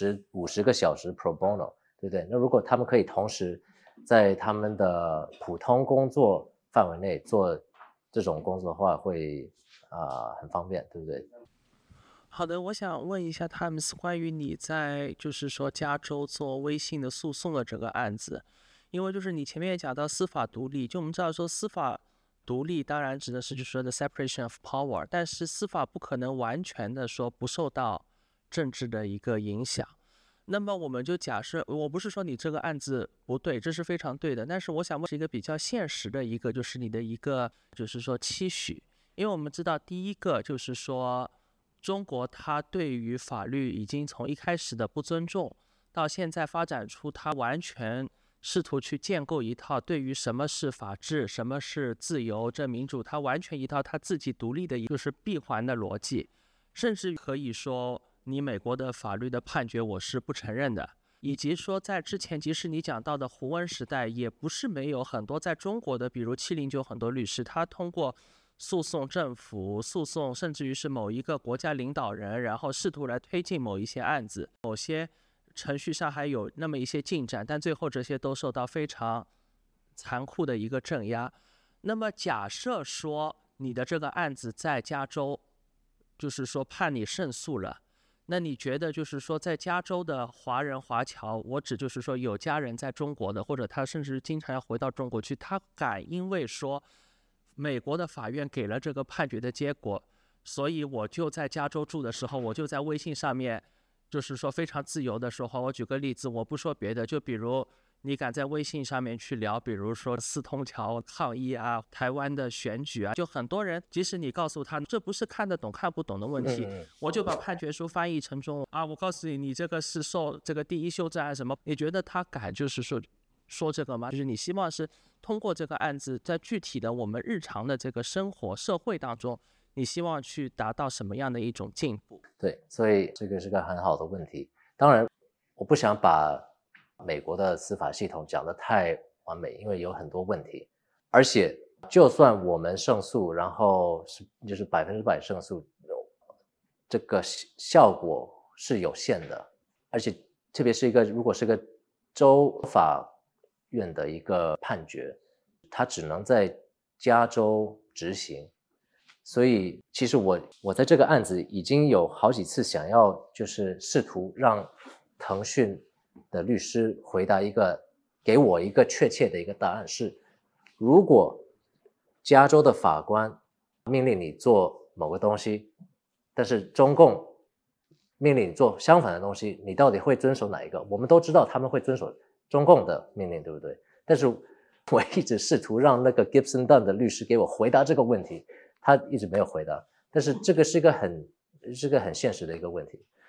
50个小时 pro bono， 对不对？那如果他们可以同时在他们的普通工作范围内做这种工作的话，会很方便，对不对？ 好的，我想问一下 Times 关于你在就是说加州做微信的诉讼的这个案子，因为就是你前面也讲到司法独立，就我们知道说司法独立当然指的是就是说的 separation of power， 但是司法不可能完全的说不受到政治的一个影响。那么我们就假设，我不是说你这个案子不对，这是非常对的，但是我想问是一个比较现实的一个，就是你的一个就是说期许，因为我们知道第一个就是说中国它对于法律已经从一开始的不尊重，到现在发展出它完全试图去建构一套对于什么是法治、什么是自由、这民主，它完全一套它自己独立的就是闭环的逻辑，甚至可以说你美国的法律的判决我是不承认的，以及说在之前即使你讲到的胡温时代，也不是没有很多在中国的，比如709很多律师，他通过诉讼政府、诉讼甚至于是某一个国家领导人，然后试图来推进某一些案子，某些程序上还有那么一些进展，但最后这些都受到非常残酷的一个镇压。那么假设说你的这个案子在加州就是说判你胜诉了，那你觉得就是说在加州的华人华侨，我指就是说有家人在中国的，或者他甚至经常要回到中国去，他敢因为说美国的法院给了这个判决的结果，所以我就在加州住的时候，我就在微信上面就是说非常自由的说话。我举个例子，我不说别的，就比如你敢在微信上面去聊，比如说四通桥抗议啊，台湾的选举啊，就很多人即使你告诉他这不是看得懂看不懂的问题，我就把判决书翻译成中文啊，我告诉你，你这个是受这个第一修正案什么，你觉得他敢就是说这个吗？就是你希望是通过这个案子，在具体的我们日常的这个生活社会当中，你希望去达到什么样的一种进步？ 对，所以这个是个很好的问题。当然，我不想把美国的司法系统讲得太完美，因为有很多问题。而且，就算我们胜诉，然后就是100%胜诉，这个效果是有限的。而且，特别是如果是一个州法院的一个判决，它只能在加州执行。所以其实我在这个案子已经有好几次想要就是试图让腾讯的律师给我一个确切的一个答案是，如果加州的法官命令你做某个东西，但是中共命令你做相反的东西，你到底会遵守哪一个？我们都知道他们会遵守中共的命令，对不对？但是我一直试图让那个 Gibson Dunn 的律师给我回答这个问题，他一直没有回答。但是这个是一个很现实的一个问题，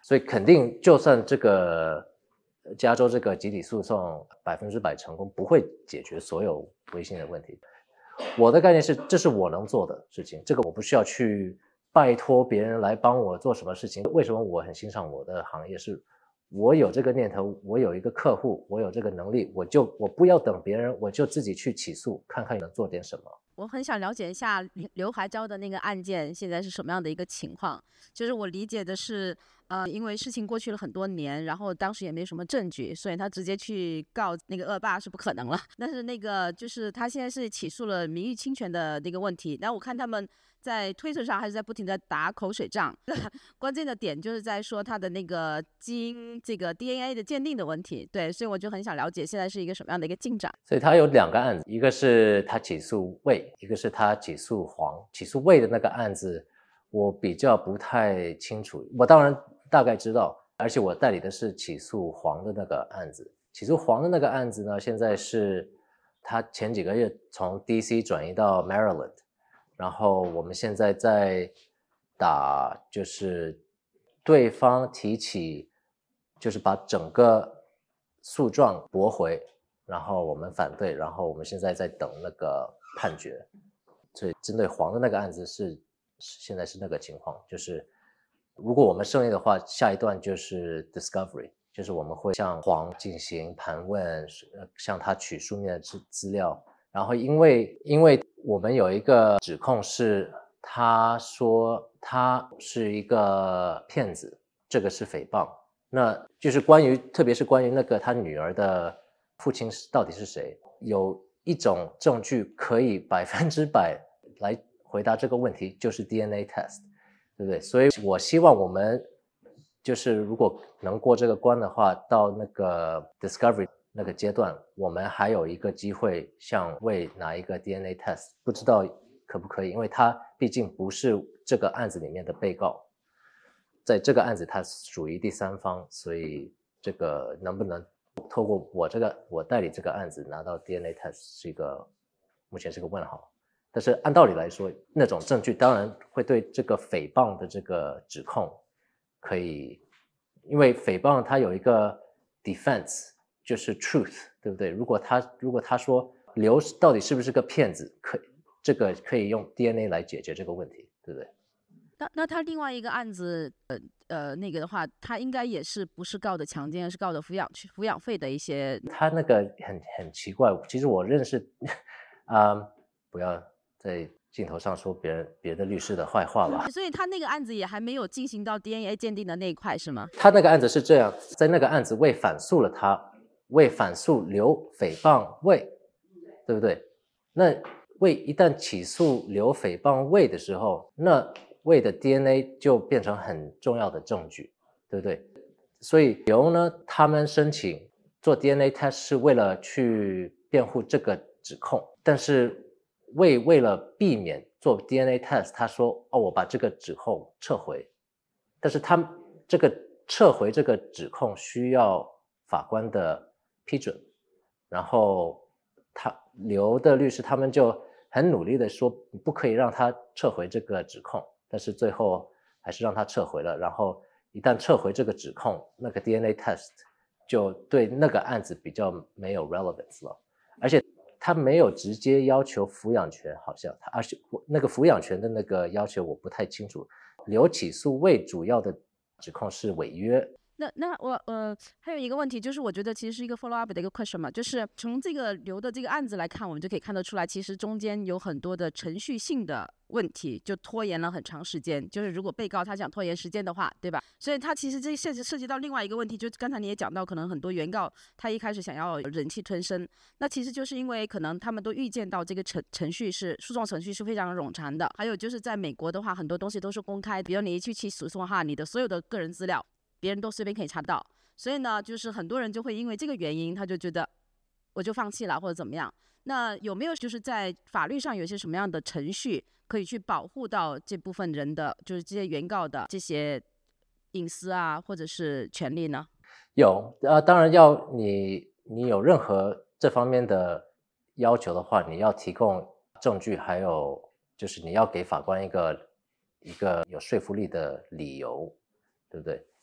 所以肯定就算这个加州这个集体诉讼100%成功，不会解决所有微信的问题。我的概念是，这是我能做的事情，这个我不需要去拜托别人来帮我做什么事情。为什么我很欣赏我的行业？是我有这个念头，我有一个客户，我有这个能力，我不要等别人，我就自己去起诉，看看能做点什么。 我很想了解一下刘海椒的那个案件现在是什么样的一个情况。就是我理解的是，因为事情过去了很多年，然后当时也没什么证据，所以他直接去告那个恶霸是不可能了。但是那个就是他现在是起诉了名誉侵权的那个问题，然后我看他们在推特上还是在不停的打口水仗，关键的点就是在说他的那个基因这个 DNA 的鉴定的问题。对，所以我就很想了解现在是一个什么样的一个进展。 所以他有2个案子，一个是他起诉魏，一个是他起诉黄。起诉魏的那个案子我比较不太清楚，我当然大概知道，而且我代理的是起诉黄的那个案子。起诉黄的那个案子呢，现在是他前几个月从 DC 转移到 Maryland， 然后我们现在在打，就是对方提起，就是把整个诉状驳回，然后我们反对，然后我们现在在等那个判决。所以针对黄的那个案子现在是那个情况，就是如果我们胜利的话，下一段就是 discovery， 就是我们会向黄进行盘问，向他取书面的资料。然后因为我们有一个指控是他说他是一个骗子，这个是诽谤。那就是特别是关于那个他女儿的父亲到底是谁，有一种证据可以100%来回答这个问题，就是 DNA test， 对不对？所以我希望我们就是如果能过这个关的话，到那个 discovery 那个阶段，我们还有一个机会向魏拿一个 DNA test， 不知道可不可以，因为他毕竟不是这个案子里面的被告，在这个案子他属于第三方，所以这个能不能透过我代理这个案子拿到 DNA test 目前是个问号。但是按道理来说，那种证据当然会对这个诽谤的这个指控可以，因为诽谤它有一个 defense， 就是 truth， 对不对？如果他说刘到底是不是个骗子，这个可以用 DNA 来解决这个问题，对不对？ 那他另外一个案子，那个的话，他应该也是不是告的强奸，而是告的抚养费的一些。 他那个很奇怪，其实我认识，不要在镜头上说别的律师的坏话吧。 所以他那个案子也还没有进行到 DNA 鉴定的那一块，是吗？ 他那个案子是这样，在那个案子魏反诉了他，魏反诉刘诽谤魏，对不对？那魏一旦起诉刘诽谤魏的时候，那魏的 DNA 就变成很重要的证据，对不对？所以刘呢，他们申请做 DNA test 是为了去辩护这个指控，但是魏为了避免做 DNA test， 他说我把这个指控撤回，但是他这个撤回这个指控需要法官的批准，然后刘的律师他们就很努力的说不可以让他撤回这个指控，但是最后还是让他撤回了。然后一旦撤回这个指控，那个 DNA test 就对那个案子比较没有 relevance 了，而且他没有直接要求抚养权，好像而且那个抚养权的那个要求我不太清楚。刘起诉魏主要的指控是违约。 那我还有一个问题，就是我觉得其实是一个 follow up 的一个 question 嘛，就是从这个刘的这个案子来看，我们就可以看得出来，其实中间有很多的程序性的问题，就拖延了很长时间。就是如果被告他想拖延时间的话，对吧？所以他其实这涉及到另外一个问题，就刚才你也讲到，可能很多原告他一开始想要忍气吞声，那其实就是因为可能他们都预见到这个诉讼程序是非常冗长的。还有就是在美国的话，很多东西都是公开，比如你一去起诉讼哈，你的所有的个人资料别人都随便可以查到，所以呢，就是很多人就会因为这个原因，他就觉得我就放弃了或者怎么样。那有没有就是在法律上有些什么样的程序可以去保护到这部分人的，就是这些原告的这些隐私啊，或者是权利呢？ 有当然要你有任何这方面的要求的话，你要提供证据，还有就是你要给法官一个有说服力的理由，对不对？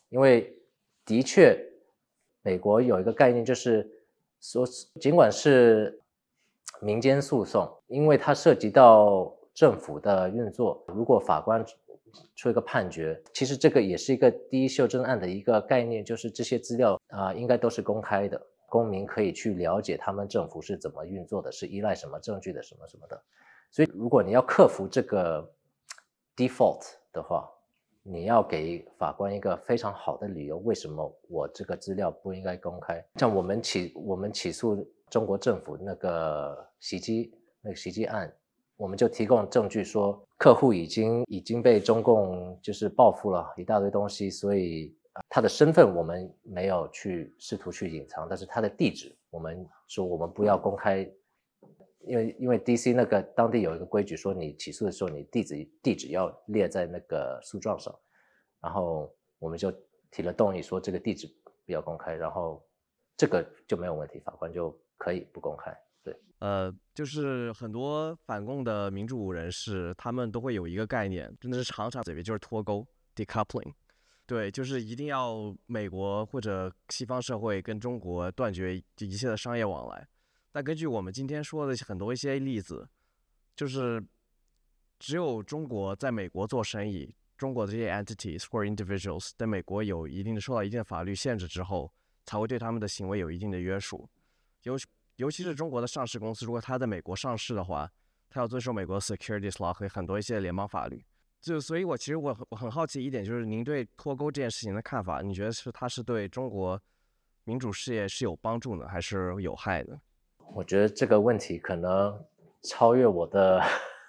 因为的确美国有一个概念，就是说尽管是民间诉讼，因为它涉及到政府的运作，如果法官出一个判决，其实这个也是一个第一修正案的一个概念，就是这些资料应该都是公开的，公民可以去了解他们政府是怎么运作的，是依赖什么证据的，什么什么的。所以如果你要克服这个 default 的话，你要给法官一个非常好的理由，为什么我这个资料不应该公开。像我们起诉中国政府那个袭击案，我们就提供证据说客户已经被中共就是报复了一大堆东西，所以他的身份我们没有去试图去隐藏，但是他的地址我们说我们不要公开，因为 DC 那个当地有一个规矩说你起诉的时候你地址要列在那个诉状上，然后我们就提了动议说这个地址不要公开，然后这个就没有问题，法官就可以不公开。对， 就是很多反共的民主人士，他们都会有一个概念，真的是常常就是脱钩 decoupling， 对，就是一定要美国或者西方社会跟中国断绝一切的商业往来。但根据我们今天说的很多一些例子，就是只有中国在美国做生意，中国的这些 entities or individuals 在美国有受到一定的法律限制之后，才会对他们的行为有一定的约束。尤其是中国的上市公司，如果它在美国上市的话，它要遵守美国 securities law 和很多一些联邦法律。所以我其实我很好奇一点，就是您对脱钩这件事情的看法，你觉得它是对中国民主事业是有帮助呢，还是有害呢？ 我觉得这个问题可能超越我的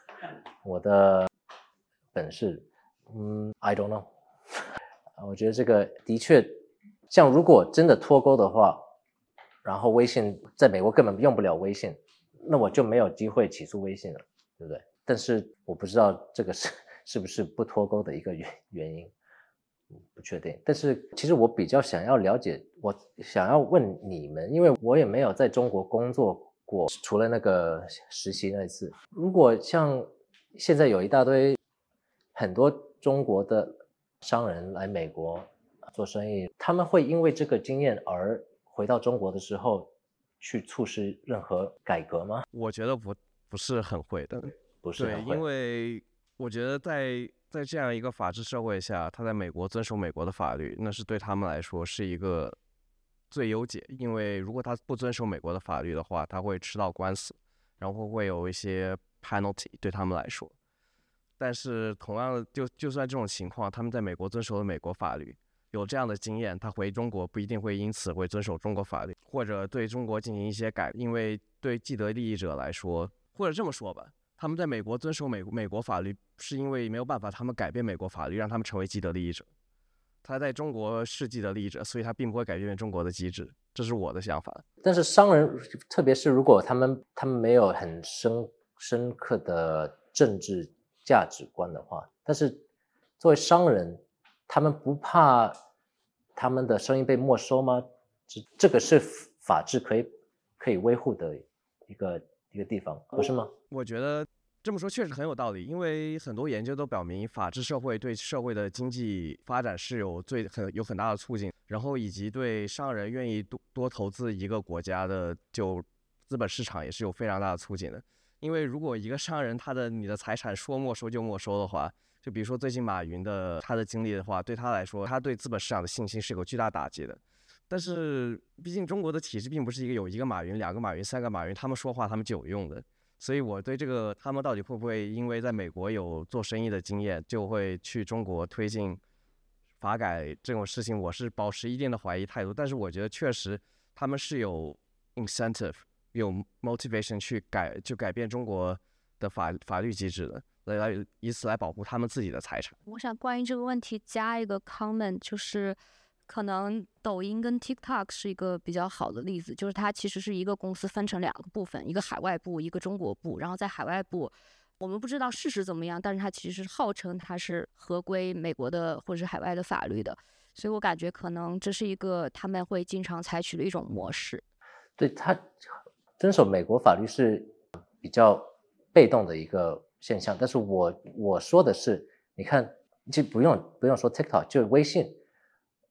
本事。I don't know 我觉得这个的确，像如果真的脱钩的话，然后微信在美国根本用不了微信，那我就没有机会起诉微信了，对不对？但是我不知道这个是不是不脱钩的一个原因，不确定。但是其实我比较想要了解，我想要问你们，因为我也没有在中国工作过，除了那个实习那一次。如果像现在有一大堆很多中国的商人来美国做生意，他们会因为这个经验而回到中国的时候去促使任何改革吗？ 我觉得不是很会的， 不是很会。 对，因为我觉得在这样一个法治社会下，他在美国遵守美国的法律，那是对他们来说是一个最优解。因为如果他不遵守美国的法律的话，他会吃到官司，然后会有一些 penalty 对他们来说。但是同样的，就算这种情况，他们在美国遵守了美国法律，有这样的经验，他回中国不一定会因此会遵守中国法律，或者对中国进行一些改，因为对既得利益者来说，或者这么说吧，他们在美国遵守美国法律，是因为没有办法，他们改变美国法律，让他们成为既得利益者。他在中国是既得利益者，所以他并不会改变中国的机制，这是我的想法。 但是商人，特别是如果他们没有很深刻的政治价值观的话，但是作为商人，他们不怕他们的生意被没收吗？这个是法治可以维护的一个地方，不是吗？ 我觉得这么说确实很有道理，因为很多研究都表明，法治社会对社会的经济发展是有很大的促进，然后以及对商人愿意多投资一个国家的就资本市场也是有非常大的促进的。因为如果一个商人你的财产说没收就没收的话，就比如说最近马云他的经历的话，对他来说，他对资本市场的信心是有巨大打击的。但是毕竟中国的体制并不是有一个马云、两个马云、三个马云，他们说话他们就有用的。所以我对这个他们到底会不会因为在美国有做生意的经验，就会去中国推进法改这种事情，我是保持一定的怀疑态度。但是我觉得确实他们是有 incentive 有 motivation 去改变中国的法律机制的，以此来保护他们自己的财产。 我想关于这个问题加一个 comment， 就是可能抖音跟 TikTok 是一个比较好的例子，就是它其实是一个公司分成两个部分，一个海外部，一个中国部。然后在海外部，我们不知道事实怎么样，但是它其实号称它是合规美国的或者是海外的法律的，所以我感觉可能这是一个他们会经常采取的一种模式。 对，他遵守美国法律是比较被动的一个现象，但是我说的是，你看，就不用说 TikTok，就微信，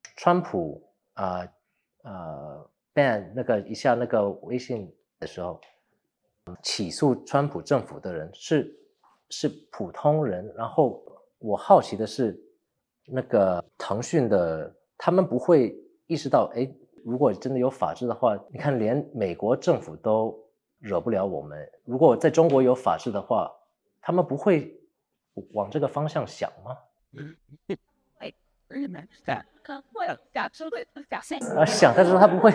川普ban 那个一下那个微信的时候，起诉川普政府的人是普通人。然后我好奇的是，那个腾讯的他们不会意识到，哎，如果真的有法治的话，你看连美国政府都惹不了我们，如果在中国有法治的话，他们不会往这个方向想吗？想，但是他不会。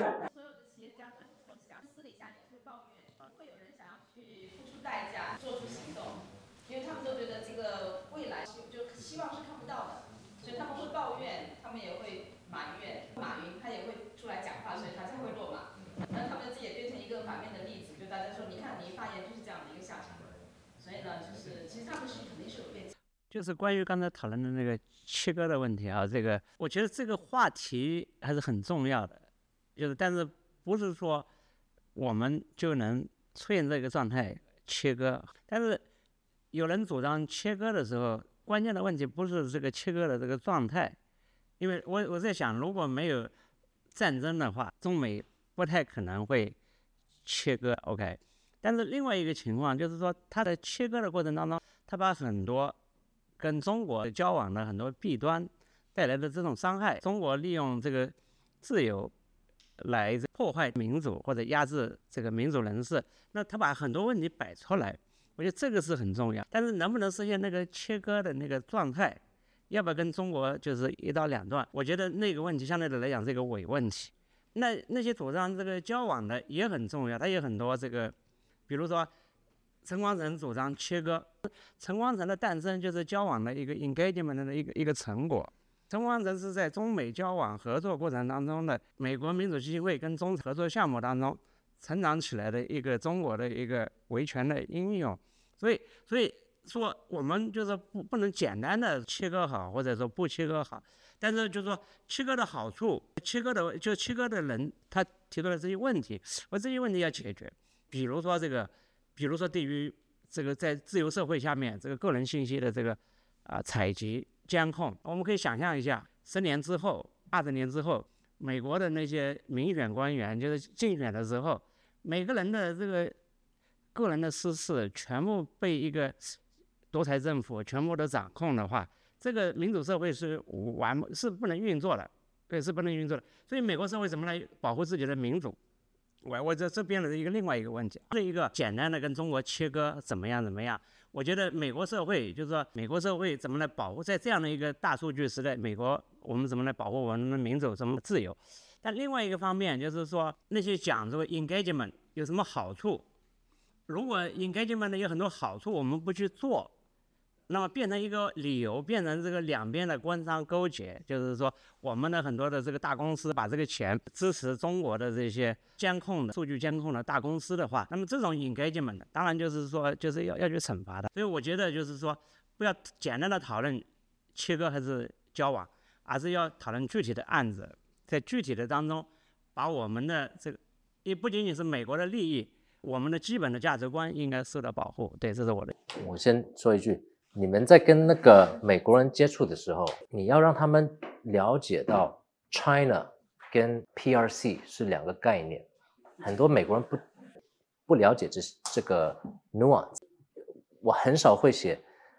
因为他们都觉得这个未来就希望是看不到的，所以他们会抱怨，他们也会埋怨。马云他也会出来讲话，所以他才会落马。那他们自己也变成一个反面的例子，就大家说，你看你发言就是这样的一个下场。所以呢，就是其实他们是肯定是有变迁。 就是关于刚才讨论的那个切割的问题啊，这个我觉得这个话题还是很重要的，就是但是不是说我们就能出现这个状态切割，但是有人主张切割的时候，关键的问题不是这个切割的这个状态，因为我在想，如果没有战争的话，中美不太可能会切割 ，OK。但是另外一个情况就是说，它的切割的过程当中，它把很多跟中国交往的很多弊端带来的这种伤害，中国利用这个自由来破坏民主或者压制这个民主人士，那他把很多问题摆出来，我觉得这个是很重要。但是能不能实现那个切割的那个状态，要不要跟中国就是一刀两断，我觉得那个问题相对的来讲是一个伪问题。那些主张这个交往的也很重要，它有很多这个，比如说陈光诚主张切割，陈光诚的诞生就是交往的一个 engagement 的一个成果。陈光诚是在中美交往合作过程当中的美国民主基金会跟中合作项目当中成长起来的一个中国的一个维权的应用。所以说我们就是不能简单的切割好，或者说不切割好，但是就是说切割的好处，切割的人他提出了这些问题，这些问题要解决。比如说对于这个在自由社会下面这个个人信息的这个采集监控，我们可以想象一下，10年之后、20年之后，美国的那些民选官员就是竞选的时候，每个人的这个个人的私事全部被一个独裁政府全部都掌控的话，这个民主社会是不能运作的，对，是不能运作的。所以美国社会怎么来保护自己的民主？我这边的另外一个问题，是一个简单的跟中国切割怎么样？我觉得美国社会就是说，美国社会怎么来保护，在这样的一个大数据时代，我们怎么来保护我们的民主，怎么自由？但另外一个方面就是说，那些讲这个 engagement 有什么好处？如果 engagement 有很多好处，我们不去做，那么变成一个理由，变成这个两边的官商勾结，就是说我们的很多的这个大公司把这个钱支持中国的这些数据监控的大公司的话，那么这种 engagement 当然就是说就是要去惩罚的。所以我觉得就是说不要简单的讨论切割还是交往，而是要讨论具体的案子，在具体的当中把我们的这个也不仅仅是美国的利益，我们的基本的价值观应该受到保护。对，这是我的。 我先说一句，你们在跟那个美国人接触的时候，你要让他们了解到 China 跟 PRC 是两个概念，很多美国人不了解这个 nuance。我很少会写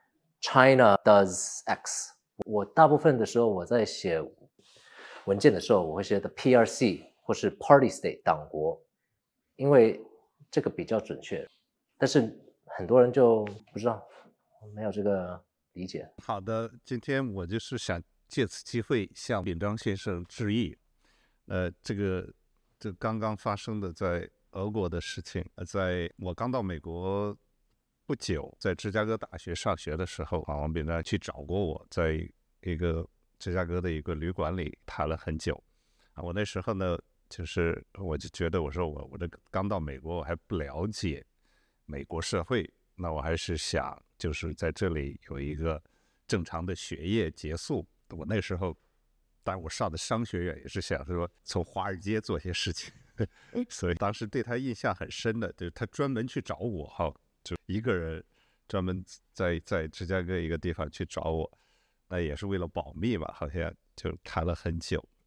China does X， 我大部分的时候我在写文件的时候，我会写的 PRC 或是 Party State 党国，因为这个比较准确。但是很多人就不知道，没有这个理解。 好的，今天我就是想借此机会向秉章先生致意。这刚刚发生的在俄国的事情，在我刚到美国不久，在芝加哥大学上学的时候，王秉章去找过我，在一个芝加哥的一个旅馆里谈了很久。我那时候呢，我就觉得我这刚到美国，我还不了解美国社会，那我还是想就是在这里有一个正常的学业结束。我那时候当然我上的商学院，也是想说从华尔街做些事情所以当时对他印象很深的，就是他专门去找我，就一个人专门在芝加哥一个地方去找我，那也是为了保密嘛，好像就谈了很久。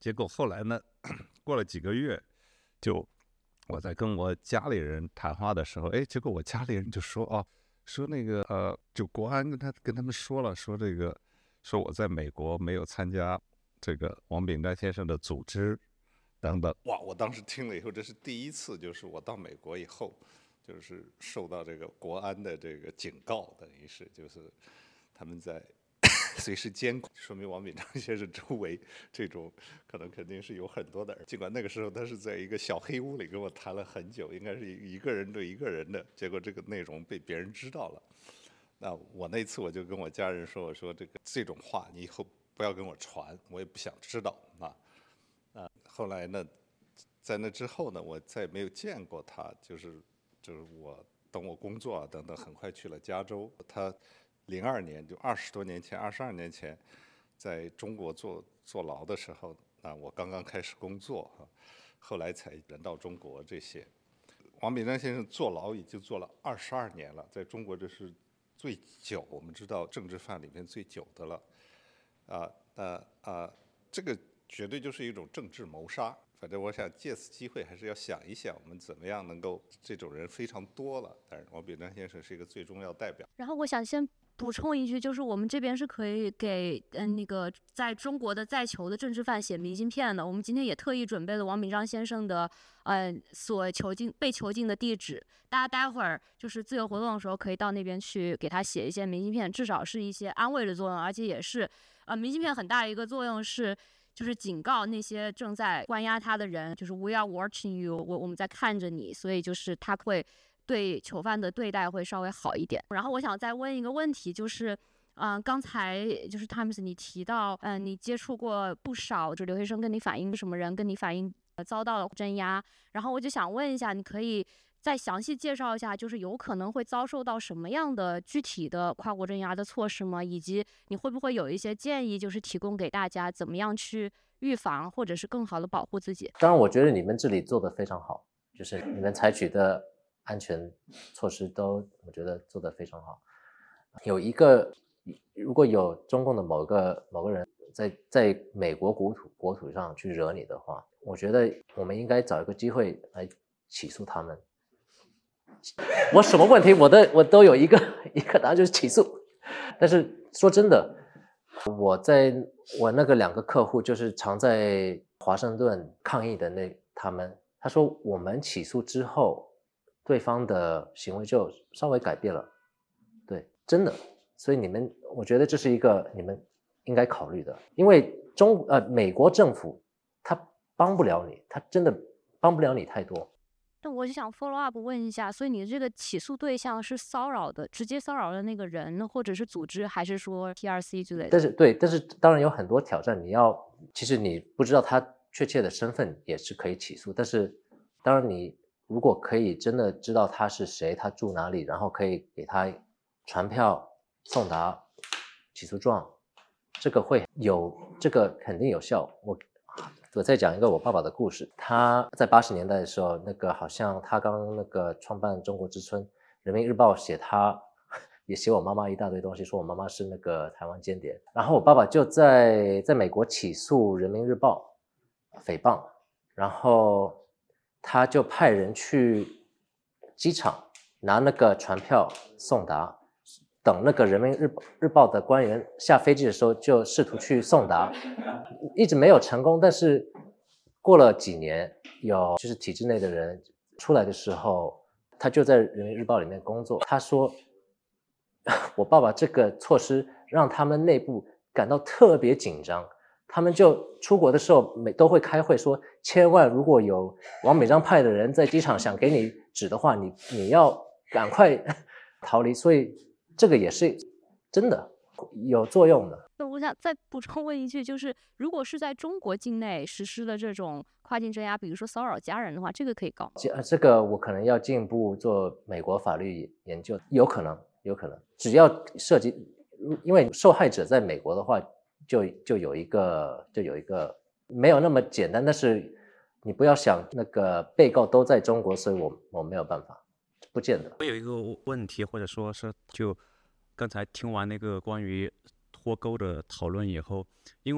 结果后来呢，过了几个月，就我在跟我家里人谈话的时候，哎，结果我家里人就说说那个就国安跟他们说了，说这个说我在美国没有参加这个王炳章先生的组织等等。哇，我当时听了以后，这是第一次，就是我到美国以后，就是受到这个国安的这个警告，等于是就是他们在随时监控，说明王炳章先生周围这种肯定是有很多的人。尽管那个时候他是在一个小黑屋里跟我谈了很久，应该是一个人对一个人的，结果这个内容被别人知道了。那我那次我就跟我家人说，我说这种话你以后不要跟我传，我也不想知道啊。后来呢，在那之后呢，我再也没有见过他，就是我等我工作等等，很快去了加州。他02年就22年前，在中国坐牢的时候，我刚刚开始工作后来才人到中国这些。王炳章先生坐牢已经坐了22年了，在中国这是最久，我们知道政治犯里面最久的了。这个绝对就是一种政治谋杀。反正我想借此机会还是要想一想，我们怎么样能够，这种人非常多了，但是王炳章先生是一个最重要代表。 然后我想先补充一句，就是我们这边是可以给那个在中国的在囚的政治犯写明信片的。我们今天也特意准备了王炳章先生的被囚禁的地址，大家待会儿就是自由活动的时候可以到那边去给他写一些明信片，至少是一些安慰的作用，而且也是明信片很大一个作用是。就是警告那些正在关押他的人，就是 We are watching you， 我们在看着你，所以就是他会对囚犯的对待会稍微好一点。然后我想再问一个问题，就是刚才就是 Times 你提到，你接触过不少就留学生跟你反映什么人跟你反映遭到了镇压，然后我就想问一下，你可以再详细介绍一下，就是有可能会遭受到什么样的具体的跨国镇压的措施吗？以及你会不会有一些建议，就是提供给大家怎么样去预防，或者是更好的保护自己？ 当然，我觉得你们这里做得非常好，就是你们采取的安全措施都，我觉得做得非常好。如果有中共的某个人在美国国土上去惹你的话，我觉得我们应该找一个机会来起诉他们。我什么问题我都有一个答案，就是起诉。但是说真的，我那个2个客户就是常在华盛顿抗议的他说我们起诉之后，对方的行为就稍微改变了，对，真的。所以我觉得这是一个你们应该考虑的，因为美国政府他帮不了你，他真的帮不了你太多。 那我就想 follow up 问一下，所以你的这个起诉对象是直接骚扰的那个人，或者是组织，还是说 TRC 之类的？ 但是当然有很多挑战，其实你不知道他确切的身份也是可以起诉，但是当然你如果可以真的知道他是谁，他住哪里，然后可以给他传票、送达、起诉状，这个肯定有效。我再讲一个我爸爸的故事。他在80年代的时候，好像他刚创办中国之春，人民日报也写我妈妈一大堆东西，说我妈妈是台湾间谍。然后我爸爸就在美国起诉人民日报诽谤，然后他就派人去机场拿传票送达，等人民日报的官员下飞机的时候就试图去送达，一直没有成功。但是过了几年，有就是体制内的人出来的时候，他就在人民日报里面工作。他说我爸爸这个措施让他们内部感到特别紧张，他们就出国的时候都会开会说，千万如果有王炳章派的人在机场想给你纸的话，你要赶快逃离。所以这个也是真的有作用的。 那我想再补充问一句，就是如果是在中国境内实施的这种跨境镇压，比如说骚扰家人的话，这个可以告吗？ 这个我可能要进一步做美国法律研究，有可能，只要涉及，因为受害者在美国的话，就有一个没有那么简单，但是你不要想被告都在中国，所以我没有办法，不见得。 我有一个问题，或者说是就刚才听完那个关于脱钩的讨论以后，因为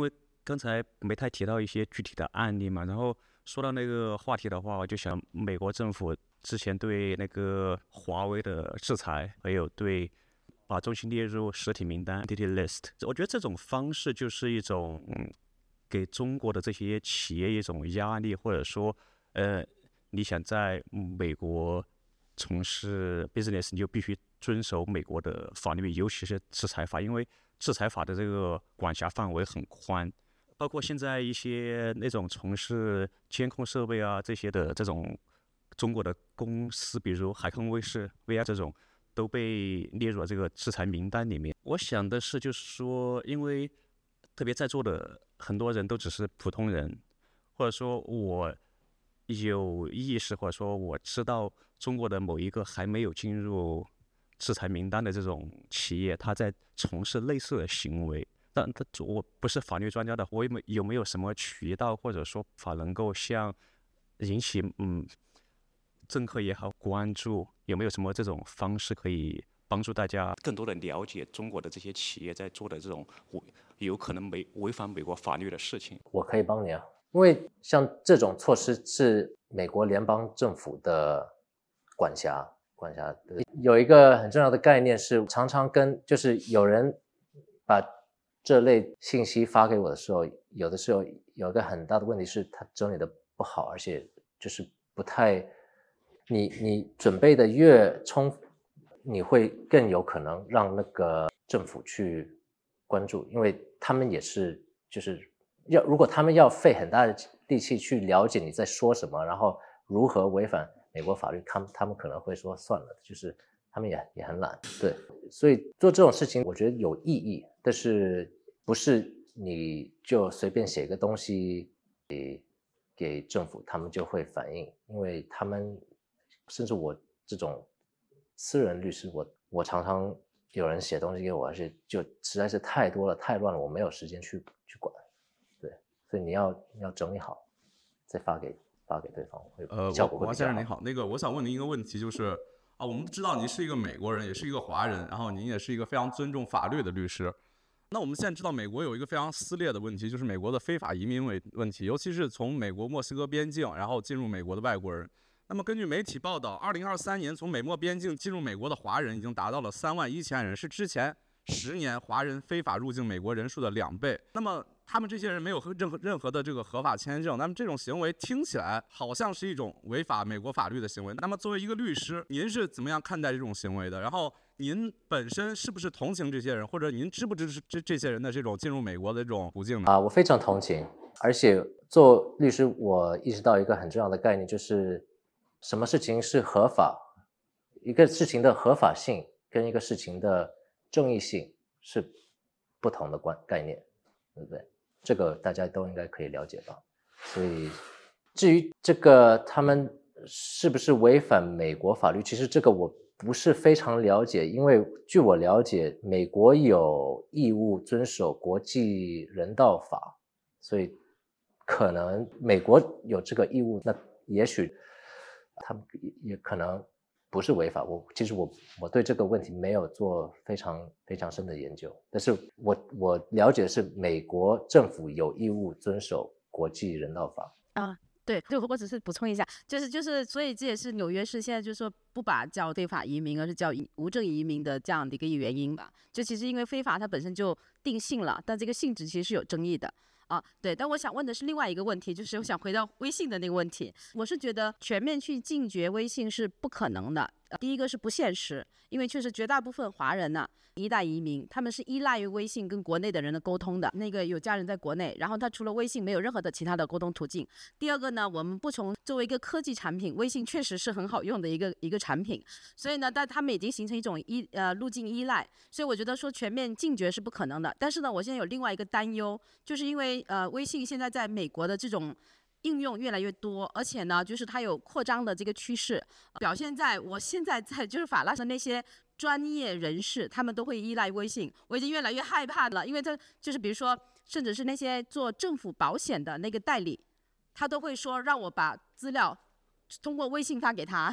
刚才没太提到一些具体的案例嘛，然后说到那个话题的话，我就想美国政府之前对那个华为的制裁，还有对把中兴列入实体名单 （Entity List），我觉得这种方式就是一种给中国的这些企业一种压力，或者说你想在美国从事 business， 你就必须遵守美国的法律，尤其是制裁法，因为制裁法的这个管辖范围很宽，包括现在一些那种从事监控设备啊这些的这种中国的公司，比如海康威视、VR 这种，都被列入了这个制裁名单里面。我想的是，就是说，因为特别在座的很多人都只是普通人，或者说我有意识，或者说我知道中国的某一个还没有进入制裁名单的这种企业，他在从事类似的行为。但我不是法律专家的，我有没有什么渠道或者说法能够引起政客也好关注？有没有什么这种方式可以帮助大家更多的了解中国的这些企业在做的这种有可能违反美国法律的事情？ 我可以帮你啊，因为像这种措施是美国联邦政府的管辖。有一个很重要的概念是，常常就是有人把这类信息发给我的时候，有的时候有一个很大的问题是，他整理的不好，而且就是不太，你准备的越充分，你会更有可能让那个政府去关注，因为他们也是就是如果他们要费很大的力气去了解你在说什么，然后如何违反美国法律，他们可能会说算了，就是他们也很懒，对，所以做这种事情我觉得有意义，但是不是你就随便写一个东西给政府，他们就会反应，因为他们甚至我这种私人律师，我常常有人写东西给我，而且就实在是太多了太乱了，我没有时间去管，对，所以你要整理好再发给对方，效果会比较好。 王先生您好，我想问您一个问题，就是我们知道您是一个美国人，也是一个华人，然后您也是一个非常尊重法律的律师。那我们现在知道美国有一个非常撕裂的问题，就是美国的非法移民问题，尤其是从美国墨西哥边境然后进入美国的外国人。那么根据媒体报道，2023年从美墨边境进入美国的华人已经达到了31000人，是之前10年华人非法入境美国人数的2倍。那么他们这些人没有任何的这个合法签证，那么这种行为听起来好像是一种违法美国法律的行为。那么作为一个律师，您是怎么样看待这种行为的？然后您本身是不是同情这些人，或者您支不支持这些人的这种进入美国的这种途径呢？ 我非常同情，而且做律师我意识到一个很重要的概念，就是什么事情是合法，一个事情的合法性跟一个事情的正义性是不同的概念，对不对？这个大家都应该可以了解到。所以至于这个他们是不是违反美国法律，其实这个我不是非常了解，因为据我了解，美国有义务遵守国际人道法，所以可能美国有这个义务，那也许他们也可能不是违法。其实我对这个问题没有做非常非常深的研究，但是我了解的是美国政府有义务遵守国际人道法啊。对，我只是补充一下，所以这也是纽约市现在就是说不把叫非法移民，而是叫无证移民的这样的一个原因吧。就其实因为非法它本身就定性了，但这个性质其实是有争议的。对，但我想问的是另外一个问题，就是我想回到微信的那个问题。我是觉得全面去禁绝微信是不可能的。第一个是不现实，因为确实绝大部分华人呢，一代移民，他们是依赖于微信跟国内的人的沟通的。那个有家人在国内，然后他除了微信没有任何的其他的沟通途径。第二个呢，我们不从作为一个科技产品，微信确实是很好用的一个产品，所以呢，但他们已经形成一种路径依赖，所以我觉得说全面禁绝是不可能的。但是呢，我现在有另外一个担忧，就是因为微信现在在美国的这种应用越来越多，而且呢，就是它有扩张的这个趋势，表现在我现在就是法拉盛那些专业人士，他们都会依赖微信，我已经越来越害怕了，因为这就是比如说，甚至是那些做政府保险的那个代理，他都会说让我把资料通过微信发给他，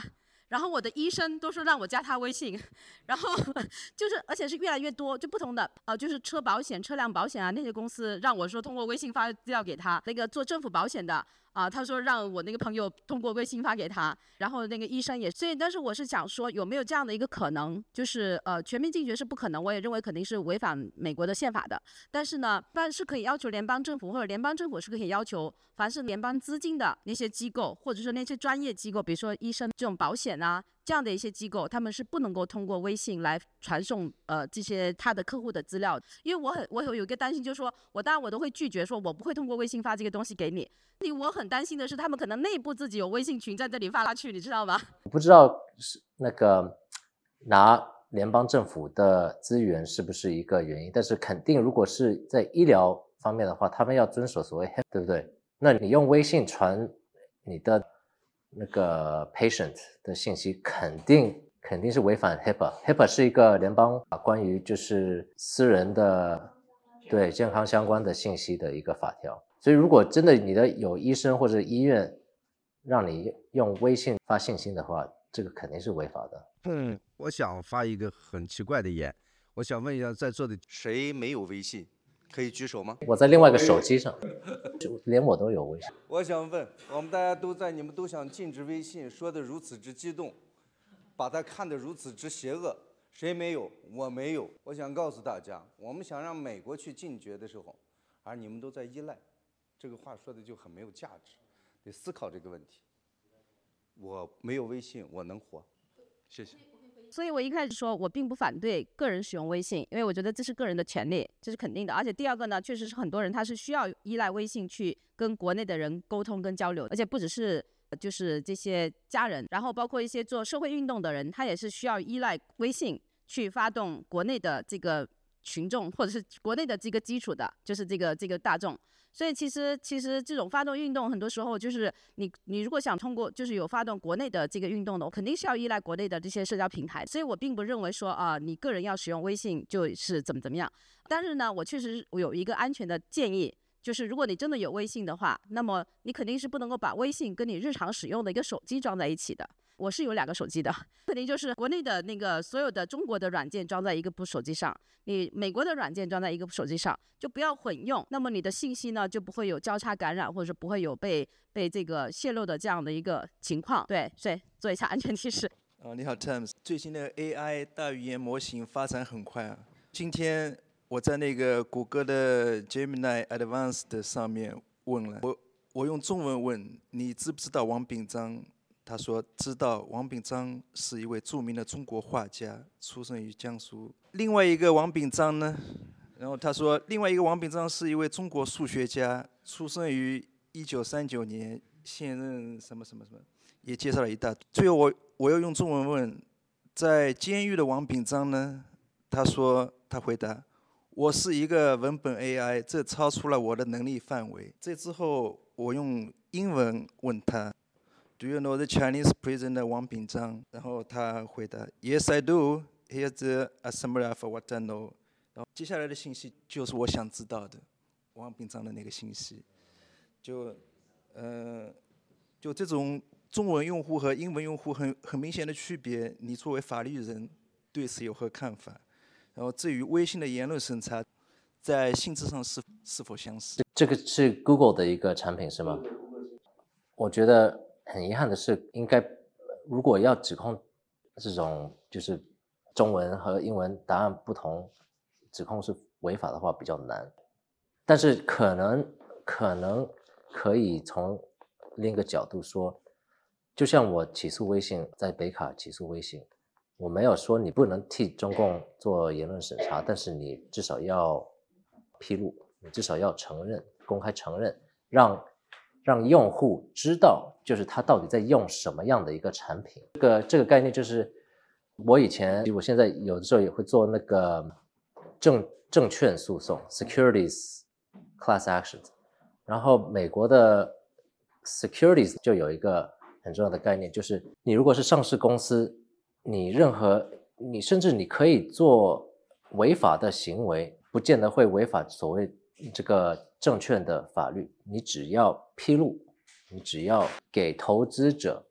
然后我的医生都说让我加他微信，然后就是而且是越来越多，就不同的就是车保险、车辆保险啊那些公司让我说通过微信发资料给他，那个做政府保险的。他说让我那个朋友通过微信发给他，然后那个医生也，所以但是我是想说有没有这样的一个可能，就是全民禁绝是不可能，我也认为肯定是违反美国的宪法的，但是呢，但是可以要求联邦政府或者联邦政府是可以要求，凡是联邦资金的那些机构，或者说那些专业机构，比如说医生这种保险啊。这样的一些机构，他们是不能够通过微信来传送这些他的客户的资料，因为我有一个担心，就是说我当然我都会拒绝说，我不会通过微信发这个东西给你。我很担心的是，他们可能内部自己有微信群在这里发来去，你知道吗？ 不知道是那个拿联邦政府的资源是不是一个原因，但是肯定如果是在医疗方面的话，他们要遵守所谓 HIPAA， 对不对？那你用微信传你的那个 patient 的信息肯定是违反 HIPAA。HIPAA 是一个联邦关于就是私人的对健康相关的信息的一个法条。所以如果真的你的有医生或者医院让你用微信发信息的话，这个肯定是违法的。 我想发一个很奇怪的言，我想问一下在座的谁没有微信？可以举手吗？ 我在另外一个手机上，连我都有微信。 我想问，我们大家都在，你们都想禁止微信，说得如此之激动，把它看得如此之邪恶，谁没有？我没有。我想告诉大家，我们想让美国去禁绝的时候，而你们都在依赖，这个话说的就很没有价值，得思考这个问题。我没有微信，我能活？谢谢。 所以我一开始说我并不反对个人使用微信，因为我觉得这是个人的权利，这是肯定的。而且第二个呢，确实是很多人他是需要依赖微信去跟国内的人沟通跟交流，而且不只是就是这些家人，然后包括一些做社会运动的人，他也是需要依赖微信去发动国内的这个群众或者是国内的这个基础的，就是这个大众。所以其实这种发动运动很多时候就是你如果想通过就是有发动国内的这个运动的，肯定是要依赖国内的这些社交平台。所以我并不认为说你个人要使用微信就是怎么样。但是呢，我确实有一个安全的建议，就是如果你真的有微信的话，那么你肯定是不能够把微信跟你日常使用的一个手机装在一起的。我是有2个手机的，肯定就是国内的那个所有的中国的软件装在一个部手机上，你美国的软件装在一个手机上，就不要混用，那么你的信息呢就不会有交叉感染，或者是不会有被这个泄露的这样的一个情况。对，所以做一下安全提示。 你好 Tams， 最新的 AI 大语言模型发展很快啊。今天我在那个谷歌的 Gemini Advanced 上面问了，我用中文问你知不知道王炳章？他说知道，王炳章是一位著名的中国画家，出生于江苏。另外一个王炳章呢，然后他说另外一个王炳章是一位中国数学家，出生于1939年，现任什么什么什么，也介绍了一大堆。最后我又用中文问，在监狱的王炳章呢？他回答，我是一个文本 AI， 这超出了我的能力范围。这之后我用英文问他。Do you know the Chinese prisoner Wang Bingzhang？ 然后他回答 Yes, I do. Here's a summary of what I know. 然后接下来的信息就是我想知道的王炳章的那个信息。就这种中文用户和英文用户很明显的区别，你作为法律人对此有何看法？然后至于微信的言论审查，在性质上是否相似？ 这个是 Google 的一个产品是吗？我觉得很遗憾的是，应该如果要指控这种就是中文和英文答案不同，指控是违法的话比较难。但是可能可以从另一个角度说，就像我起诉微信，在北卡起诉微信，我没有说你不能替中共做言论审查，但是你至少要披露，你至少要承认，公开承认，让用户知道，就是他到底在用什么样的一个产品。这个概念就是我现在有的时候也会做那个证券诉讼 securities class actions， 然后美国的 securities 就有一个很重要的概念，就是你如果是上市公司，你甚至你可以做违法的行为，不见得会违反所谓这个证券的法律，你只要披露，你只要给投资者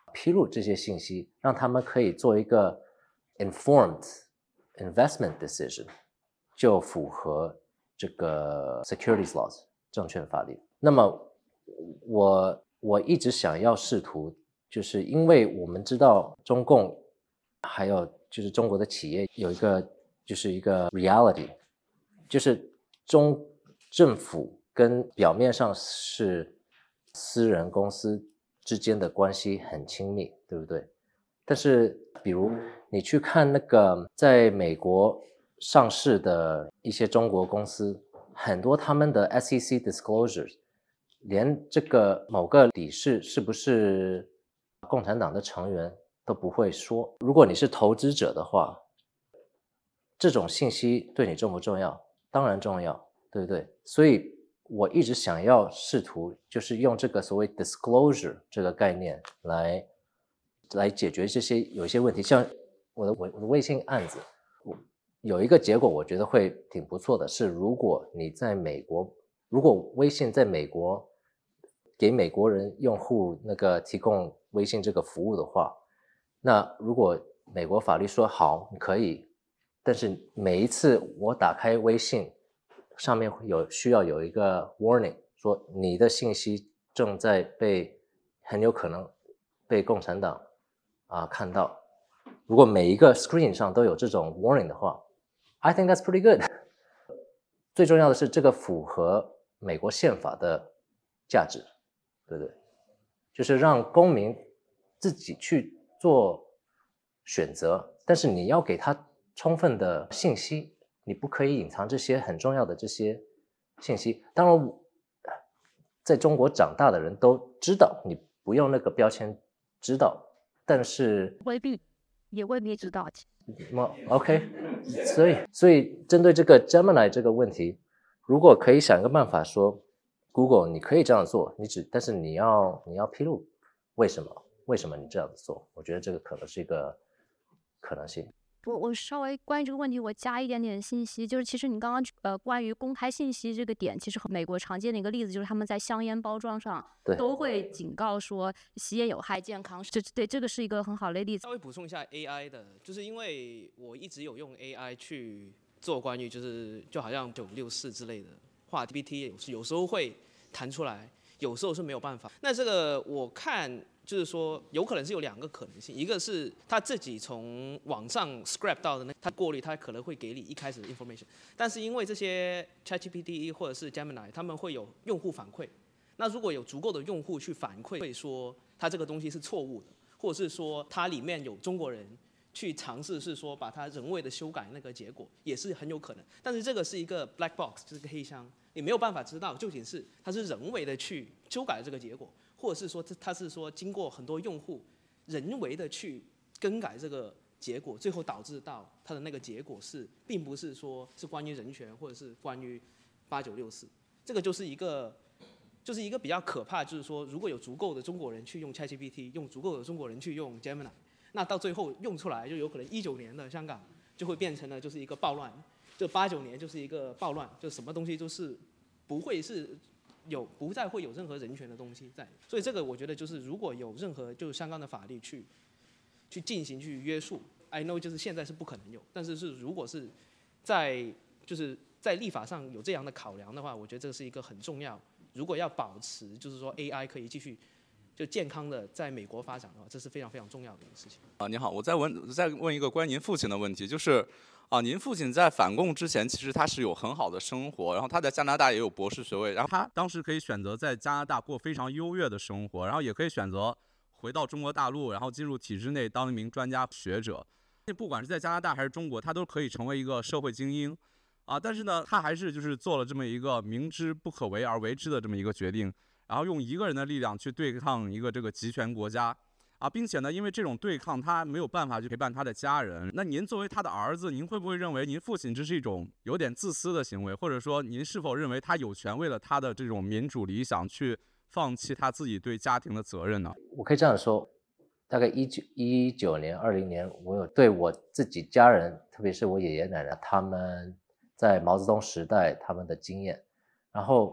披露这些信息，让他们可以做一个 informed investment decision， 就符合这个 securities laws 证券法律。那么我一直想要试图，就是因为我们知道中共还有就是中国的企业有一个就是一个 reality， 就是中政府跟表面上是私人公司之间的关系很亲密，对不对？但是比如你去看那个在美国上市的一些中国公司，很多他们的 SEC disclosures 连这个某个理事是不是共产党的成员都不会说。如果你是投资者的话，这种信息对你重不重要？当然重要，对不对？所以我一直想要试图就是用这个所谓 disclosure 这个概念来解决这些有一些问题。像我的微信案子，有一个结果我觉得会挺不错的，是如果你在美国，如果微信在美国给美国人用户那个提供微信这个服务的话，那如果美国法律说好你可以，但是每一次我打开微信上面需要有一个 warning， 说你的信息正在很有可能被共产党看到。如果每一个 screen 上都有这种 warning 的话， I think that's pretty good。 最重要的是这个符合美国宪法的价值，对不对？就是让公民自己去做选择，但是你要给他充分的信息，你不可以隐藏这些很重要的这些信息。当然在中国长大的人都知道你不用那个标签知道，但是也未必知道。 OK， 所以针对这个 Gemini 这个问题，如果可以想一个办法说 Google 你可以这样做，但是你要披露为什么你这样子做，我觉得这个可能是一个可能性。 我稍微关于这个问题我加一点点信息，就是其实你刚刚关于公开信息这个点，其实美国常见的一个例子就是他们在香烟包装上都会警告说吸烟有害健康，对，这个是一个很好的例子。 稍微补充一下 AI 的，就是因为我一直有用 AI 去做关于就好像964之类的话 GPT 有时候会弹出来，有时候是没有办法。那这个我看就是说有可能是有两个可能性，一个是他自己从网上 scrap 到的他过滤，他可能会给你一开始的 information， 但是因为这些 ChatGPT 或者是 Gemini 他们会有用户反馈，那如果有足够的用户去反馈说他这个东西是错误的，或者是说它里面有中国人去尝试是说把它人为的修改那个结果，也是很有可能。但是这个是一个 black box， 就是个黑箱，你没有办法知道究竟是它是人为的去修改这个结果，或者是说它是说经过很多用户人为的去更改这个结果，最后导致到它的那个结果并不是说是关于人权或者是关于8964。这个就是一个比较可怕，就是说如果有足够的中国人去用 ChatGPT， 用足够的中国人去用 Gemini， 那到最后用出来就有可能19年的香港就会变成了就是一个暴乱，就89年就是一个暴乱，就什么东西都是不再会有任何人权的东西在。所以这个我觉得就是如果有任何就是相关的法律去进行去约束 ，I know 就是现在是不可能有，但是如果是在立法上有这样的考量的话，我觉得这是一个很重要。如果要保持就是说 AI 可以继续就健康的在美国发展的话，这是非常非常重要的一个事情。 您好，我再问一个关于您父亲的问题，就是您父亲在反共之前，其实他是有很好的生活，然后他在加拿大也有博士学位，然后他当时可以选择在加拿大过非常优越的生活，然后也可以选择回到中国大陆，然后进入体制内当一名专家学者。不管是在加拿大还是中国，他都可以成为一个社会精英。但是呢，他还是就是做了这么一个明知不可为而为之的这么一个决定，然后用一个人的力量去对抗一个这个集权国家，并且呢，因为这种对抗他没有办法去陪伴他的家人。那您作为他的儿子，您会不会认为您父亲这是一种有点自私的行为，或者说您是否认为他有权为了他的这种民主理想去放弃他自己对家庭的责任呢？ 我可以这样说，大概19年、20年，我有对我自己家人，特别是我爷爷奶奶他们在毛泽东时代他们的经验，然后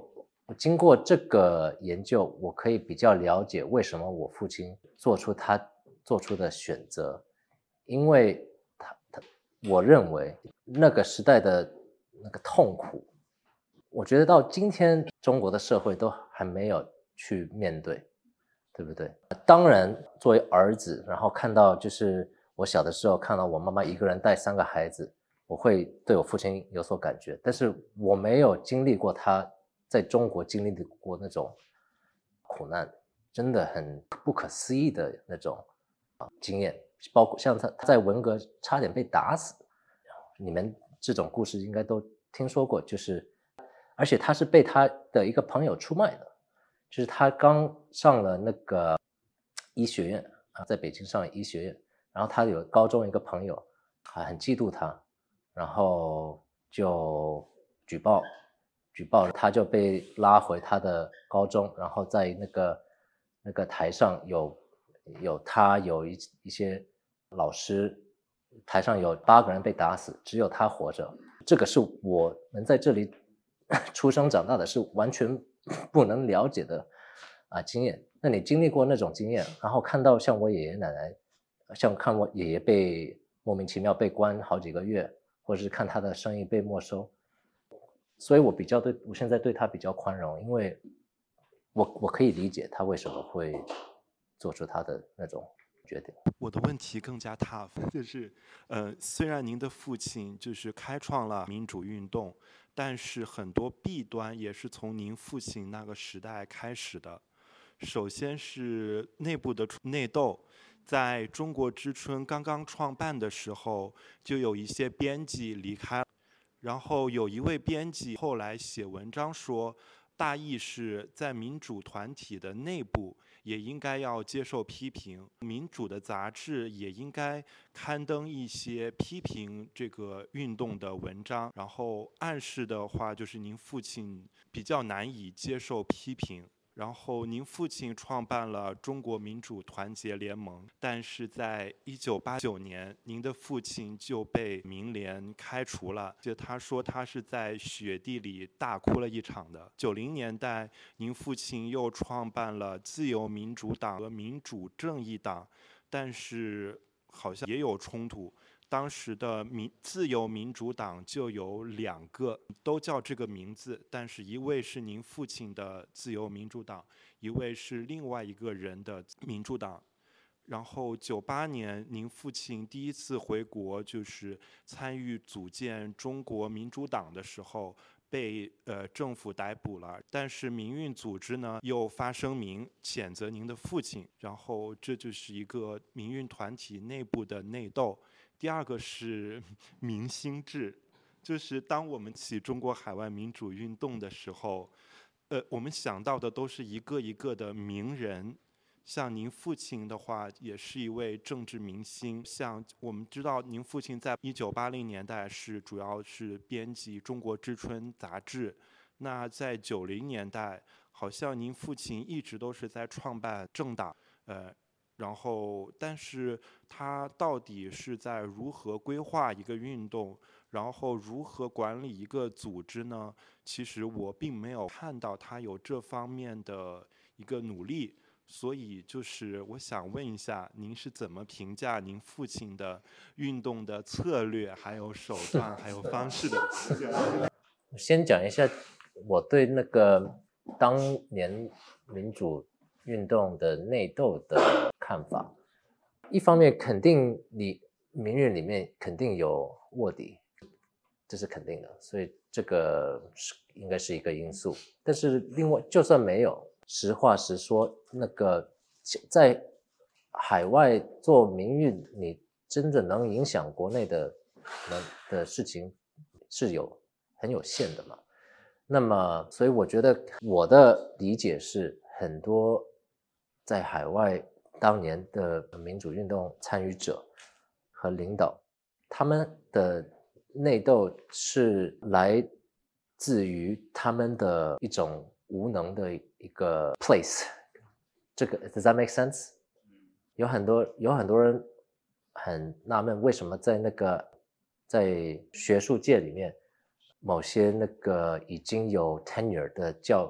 我经过这个研究，我可以比较了解为什么我父亲他做出的选择，因为我认为那个时代的那个痛苦，我觉得到今天中国的社会都还没有去面对，对不对？当然，作为儿子，然后看到就是我小的时候看到我妈妈一个人带3个孩子，我会对我父亲有所感觉，但是我没有经历过他在中国经历过那种苦难，真的很不可思议的那种经验，包括像他在文革差点被打死，你们这种故事应该都听说过，就是而且他是被他的一个朋友出卖的，就是他刚上了那个医学院在北京上了医学院，然后他有高中一个朋友很嫉妒他，然后就举报，他就被拉回他的高中，然后在那个台上有他有一些老师，台上有8个人被打死，只有他活着。这个是我能在这里出生长大的，是完全不能了解的经验。那你经历过那种经验，然后看到像我爷爷奶奶，像看我爷爷被莫名其妙被关好几个月，或者是看他的生意被没收，所以我现在对他比较宽容，因为我可以理解他为什么会做出他的那种决定。 我的问题更加 tough， 就是虽然您的父亲就是开创了民主运动，但是很多弊端也是从您父亲那个时代开始的。首先是内部的内斗，在中国之春刚刚创办的时候，就有一些编辑离开了，然后有一位编辑后来写文章说，大意是在民主团体的内部也应该要接受批评，民主的杂志也应该刊登一些批评这个运动的文章，然后暗示的话就是您父亲比较难以接受批评。然后您父亲创办了中国民主团结联盟，但是在1989年，您的父亲就被民联开除了。就他说他是在雪地里大哭了一场的。90年代，您父亲又创办了自由民主党和民主正义党，但是好像也有冲突。当时的自由民主党就有2个，都叫这个名字，但是一位是您父亲的自由民主党，一位是另外一个人的民主党。然后98年，您父亲第一次回国，就是参与组建中国民主党的时候，被政府逮捕了。但是民运组织呢又发声明谴责您的父亲，然后这就是一个民运团体内部的内斗。第二个是明星制，就是当我们起中国海外民主运动的时候，我们想到的都是一个一个的名人，像您父亲的话也是一位政治明星，像我们知道您父亲在1980年代主要是编辑《中国之春》杂志，那在90年代好像您父亲一直都是在创办政党，然后但是他到底是在如何规划一个运动，然后如何管理一个组织呢？其实我并没有看到他有这方面的一个努力，所以就是我想问一下，您是怎么评价您父亲的运动的策略，还有手段，还有方式的？ 先讲一下我对那个当年民主运动的内斗的看法。一方面肯定你民运里面肯定有卧底，这是肯定的，所以这个应该是一个因素。但是另外就算没有，实话实说，那个在海外做民运，你真的能影响国内的事情是很有限的嘛。那么所以我觉得我的理解是，很多在海外当年的民主运动参与者和领导，他们的内斗是来自于他们的一种无能的一个 place。 这个 does that make sense？ 有很多人很纳闷，为什么在学术界里面，某些那个已经有 tenure 的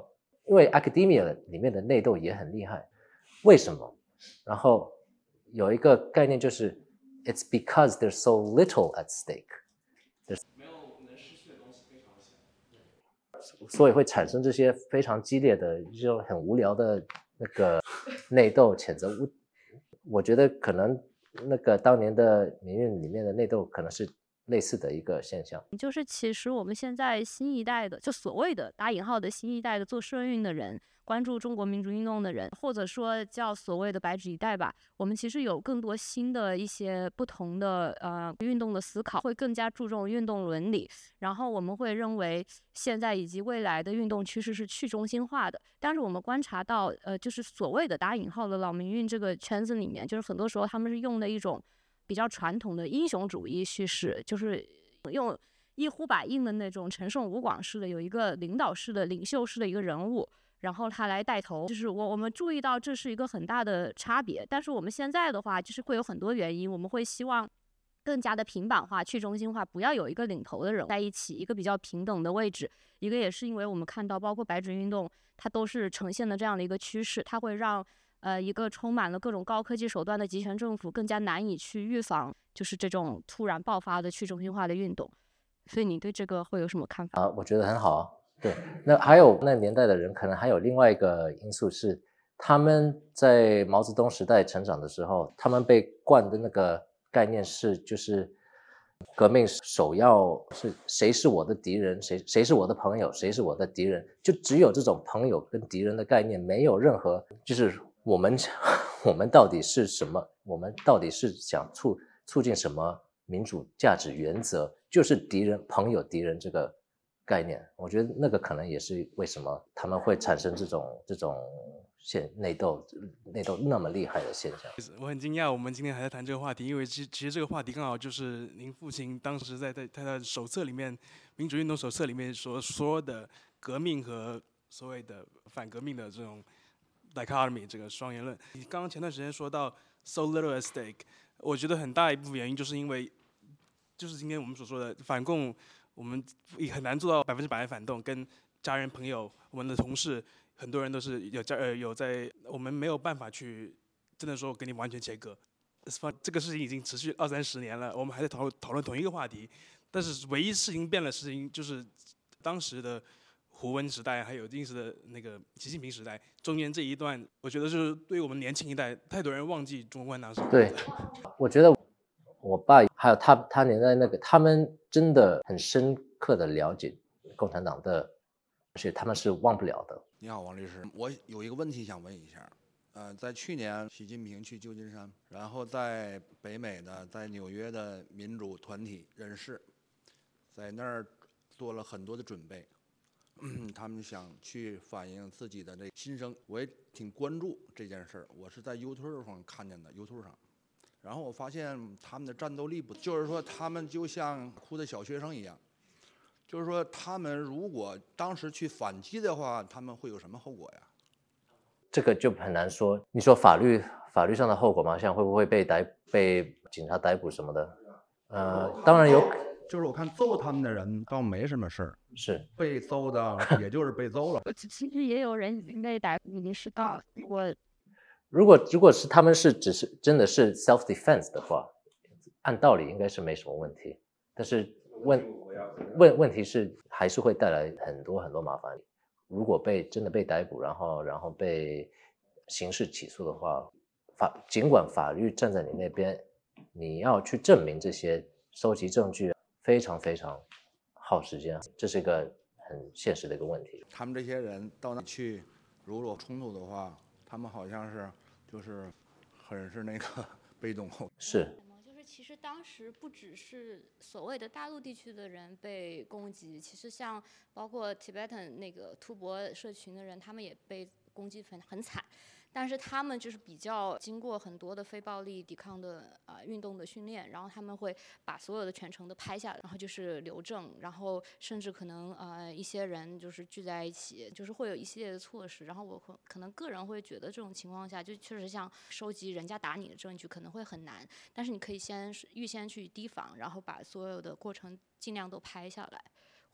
因为 academia 里面的内斗也很厉害，为什么？然后有一个概念就是 it's because there's so little at stake， 没有能失去的东西非常小， 所以会产生这些非常激烈的这种很无聊的那个内斗谴责。我觉得可能那个当年的民运里面的内斗可能是类似的一个现象。 就是其实我们现在新一代的，就所谓的打引号的新一代的做社运的人，关注中国民主运动的人，或者说叫所谓的白纸一代吧，我们其实有更多新的一些不同的运动的思考，会更加注重运动伦理，然后我们会认为现在以及未来的运动趋势是去中心化的。但是我们观察到就是所谓的打引号的老民运这个圈子里面，就是很多时候他们是用的一种比较传统的英雄主义叙事，就是用一呼百应的那种陈胜吴广式的，有一个领导式的领袖式的一个人物，然后他来带头。就是我们注意到这是一个很大的差别。但是我们现在的话，就是会有很多原因，我们会希望更加的平板化、去中心化，不要有一个领头的人在一起，一个比较平等的位置。一个也是因为我们看到，包括白纸运动，它都是呈现的这样的一个趋势，它会让一个充满了各种高科技手段的集权政府更加难以去预防，就是这种突然爆发的去中心化的运动。所以你对这个会有什么看法？ 我觉得很好啊。对，那还有那年代的人，可能还有另外一个因素是，他们在毛泽东时代成长的时候，他们被灌的那个概念是，就是革命首要是谁是我的敌人，谁是我的朋友，谁是我的敌人，就只有这种朋友跟敌人的概念，没有任何就是我们到底是什么，我们到底是想促进什么民主价值原则，就是敌人朋友敌人这个概念。我觉得那个可能也是为什么他们会产生这种内斗那么厉害的现象。 我很惊讶我们今天还在谈这个话题，因为其实这个话题刚好就是您父亲当时在他的手册里面，民主运动手册里面所说的革命和所谓的反革命的这种 dichotomy 这个双元论。你刚刚前段时间说到 so little at stake， 我觉得很大一部分原因就是因为就是今天我们所说的反共，我们也很难做到100%的反动，跟家人朋友我们的同事很多人都是有在，我们没有办法去真的说跟你完全切割。这个事情已经持续20-30年了，我们还在讨论同一个话题，但是唯一事情变了，事情就是当时的胡温时代，还有当时的那个习近平时代，中间这一段，我觉得就是对于我们年轻一代，太多人忘记中国共产党是。 对，我觉得我爸还有他年代那个，他们真的很深刻的了解共产党的，而且他们是忘不了的。 你好，王律师，我有一个问题想问一下。在去年习近平去旧金山，然后在北美的、在纽约的民主团体人士，在那儿做了很多的准备，他们想去反映自己的这心声。我也挺关注这件事儿，我是在 YouTube 上看见的 ，YouTube 上，然后我发现他们的战斗力不，就是说他们就像哭的小学生一样。就是说，他们如果当时去反击的话，他们会有什么后果呀？ 这个就很难说。你说法律上的后果吗？像会不会被警察逮捕什么的？当然有。 就是我看揍他们的人倒没什么事儿， 是被揍的也就是被揍了。 其实也有人已经被逮捕，你是到如果是他们只是真的是 self defense 的话，按道理应该是没什么问题。但是问题是还是会带来很多很多麻烦。如果真的被逮捕，然后被刑事起诉的话，尽管法律站在你那边，你要去证明这些，收集证据非常非常耗时间，这是一个很现实的一个问题。 他们这些人到那去，如果冲突的话，他们好像是就是很是那个被动。 是。 其实当时不只是所谓的大陆地区的人被攻击，其实像包括 Tibetan 那个吐蕃社群的人，他们也被攻击很惨。但是他们就是比较经过很多的非暴力抵抗的运动的训练，然后他们会把所有的全程都拍下来，然后就是留证，然后甚至可能一些人就是聚在一起，就是会有一系列的措施。然后我可能个人会觉得这种情况下，就确实像收集人家打你的证据可能会很难，但是你可以预先去提防，然后把所有的过程尽量都拍下来。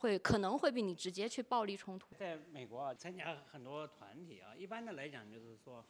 可能会比你直接去暴力冲突。 在美国啊，参加很多团体啊，一般的来讲就是说，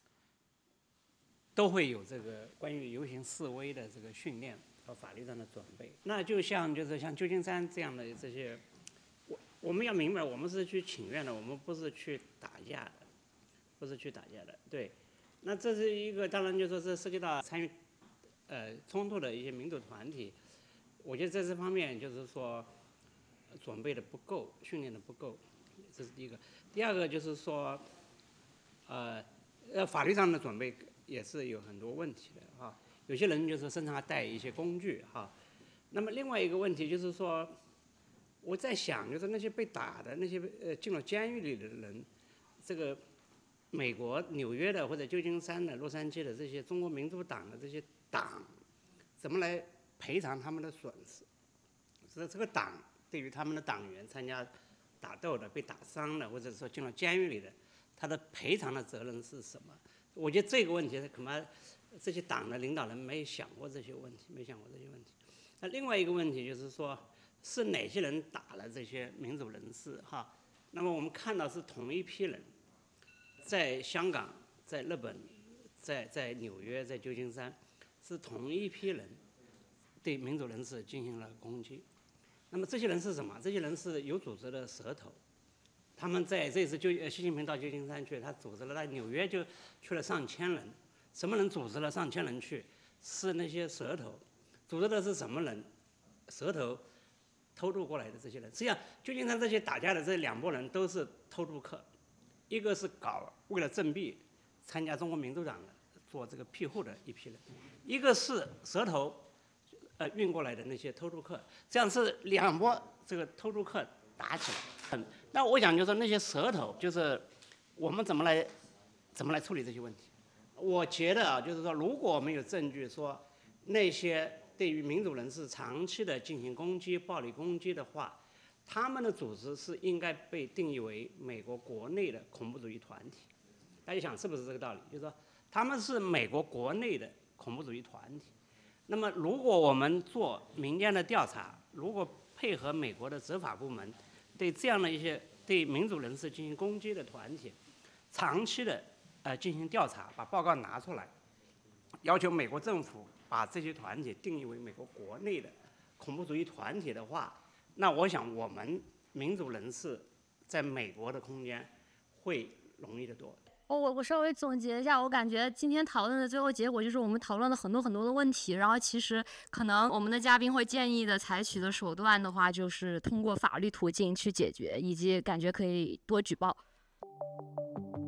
都会有这个关于游行示威的这个训练和法律上的准备。那就像旧金山这样的这些，我们要明白，我们是去请愿的，我们不是去打架的，不是去打架的。对，那这是一个，当然就说是涉及到参与冲突的一些民主团体，我觉得在这方面就是说准备的不够，训练的不够，这是第一个。第二个就是说，法律上的准备也是有很多问题的哈。有些人就是身上还带一些工具哈。那么另外一个问题就是说，我在想，就是那些被打的那些进了监狱里的人，这个美国纽约的或者旧金山的、洛杉矶的这些中国民主党的这些党，怎么来赔偿他们的损失？这个党对于他们的党员参加打斗的、被打伤的，或者说进了监狱里的，他的赔偿的责任是什么？我觉得这个问题恐怕这些党的领导人没想过这些问题，没想过这些问题。那另外一个问题就是说，是哪些人打了这些民主人士哈？那么我们看到是同一批人，在香港、在日本、在纽约、在旧金山，是同一批人对民主人士进行了攻击。那么这些人是什么？这些人是有组织的蛇头。他们在这次习近平到旧金山去，他组织了在纽约就去了上千人。什么人组织了上千人去？是那些蛇头。组织的是什么人？蛇头偷渡过来的这些人。实际上，旧金山这些打架的这两拨人都是偷渡客，一个是为了振臂参加中国民主党的做这个庇护的一批人，一个是蛇头运过来的那些偷渡客。这样是两拨这个偷渡客打起来。那我想就是那些蛇头，就是我们怎么来处理这些问题？我觉得啊，就是说，如果我们有证据说那些对于民主人士长期的进行攻击、暴力攻击的话，他们的组织是应该被定义为美国国内的恐怖主义团体。大家想是不是这个道理？就是说，他们是美国国内的恐怖主义团体。那么，如果我们做民间的调查，如果配合美国的执法部门，对这样的一些对民主人士进行攻击的团体，长期的进行调查，把报告拿出来，要求美国政府把这些团体定义为美国国内的恐怖主义团体的话，那我想我们民主人士在美国的空间会容易得多。 我稍微总结一下，我感觉今天讨论的最后结果就是我们讨论了很多的问题，然后其实可能我们的嘉宾会建议的采取的手段的话，就是通过法律途径去解决，以及感觉可以多举报。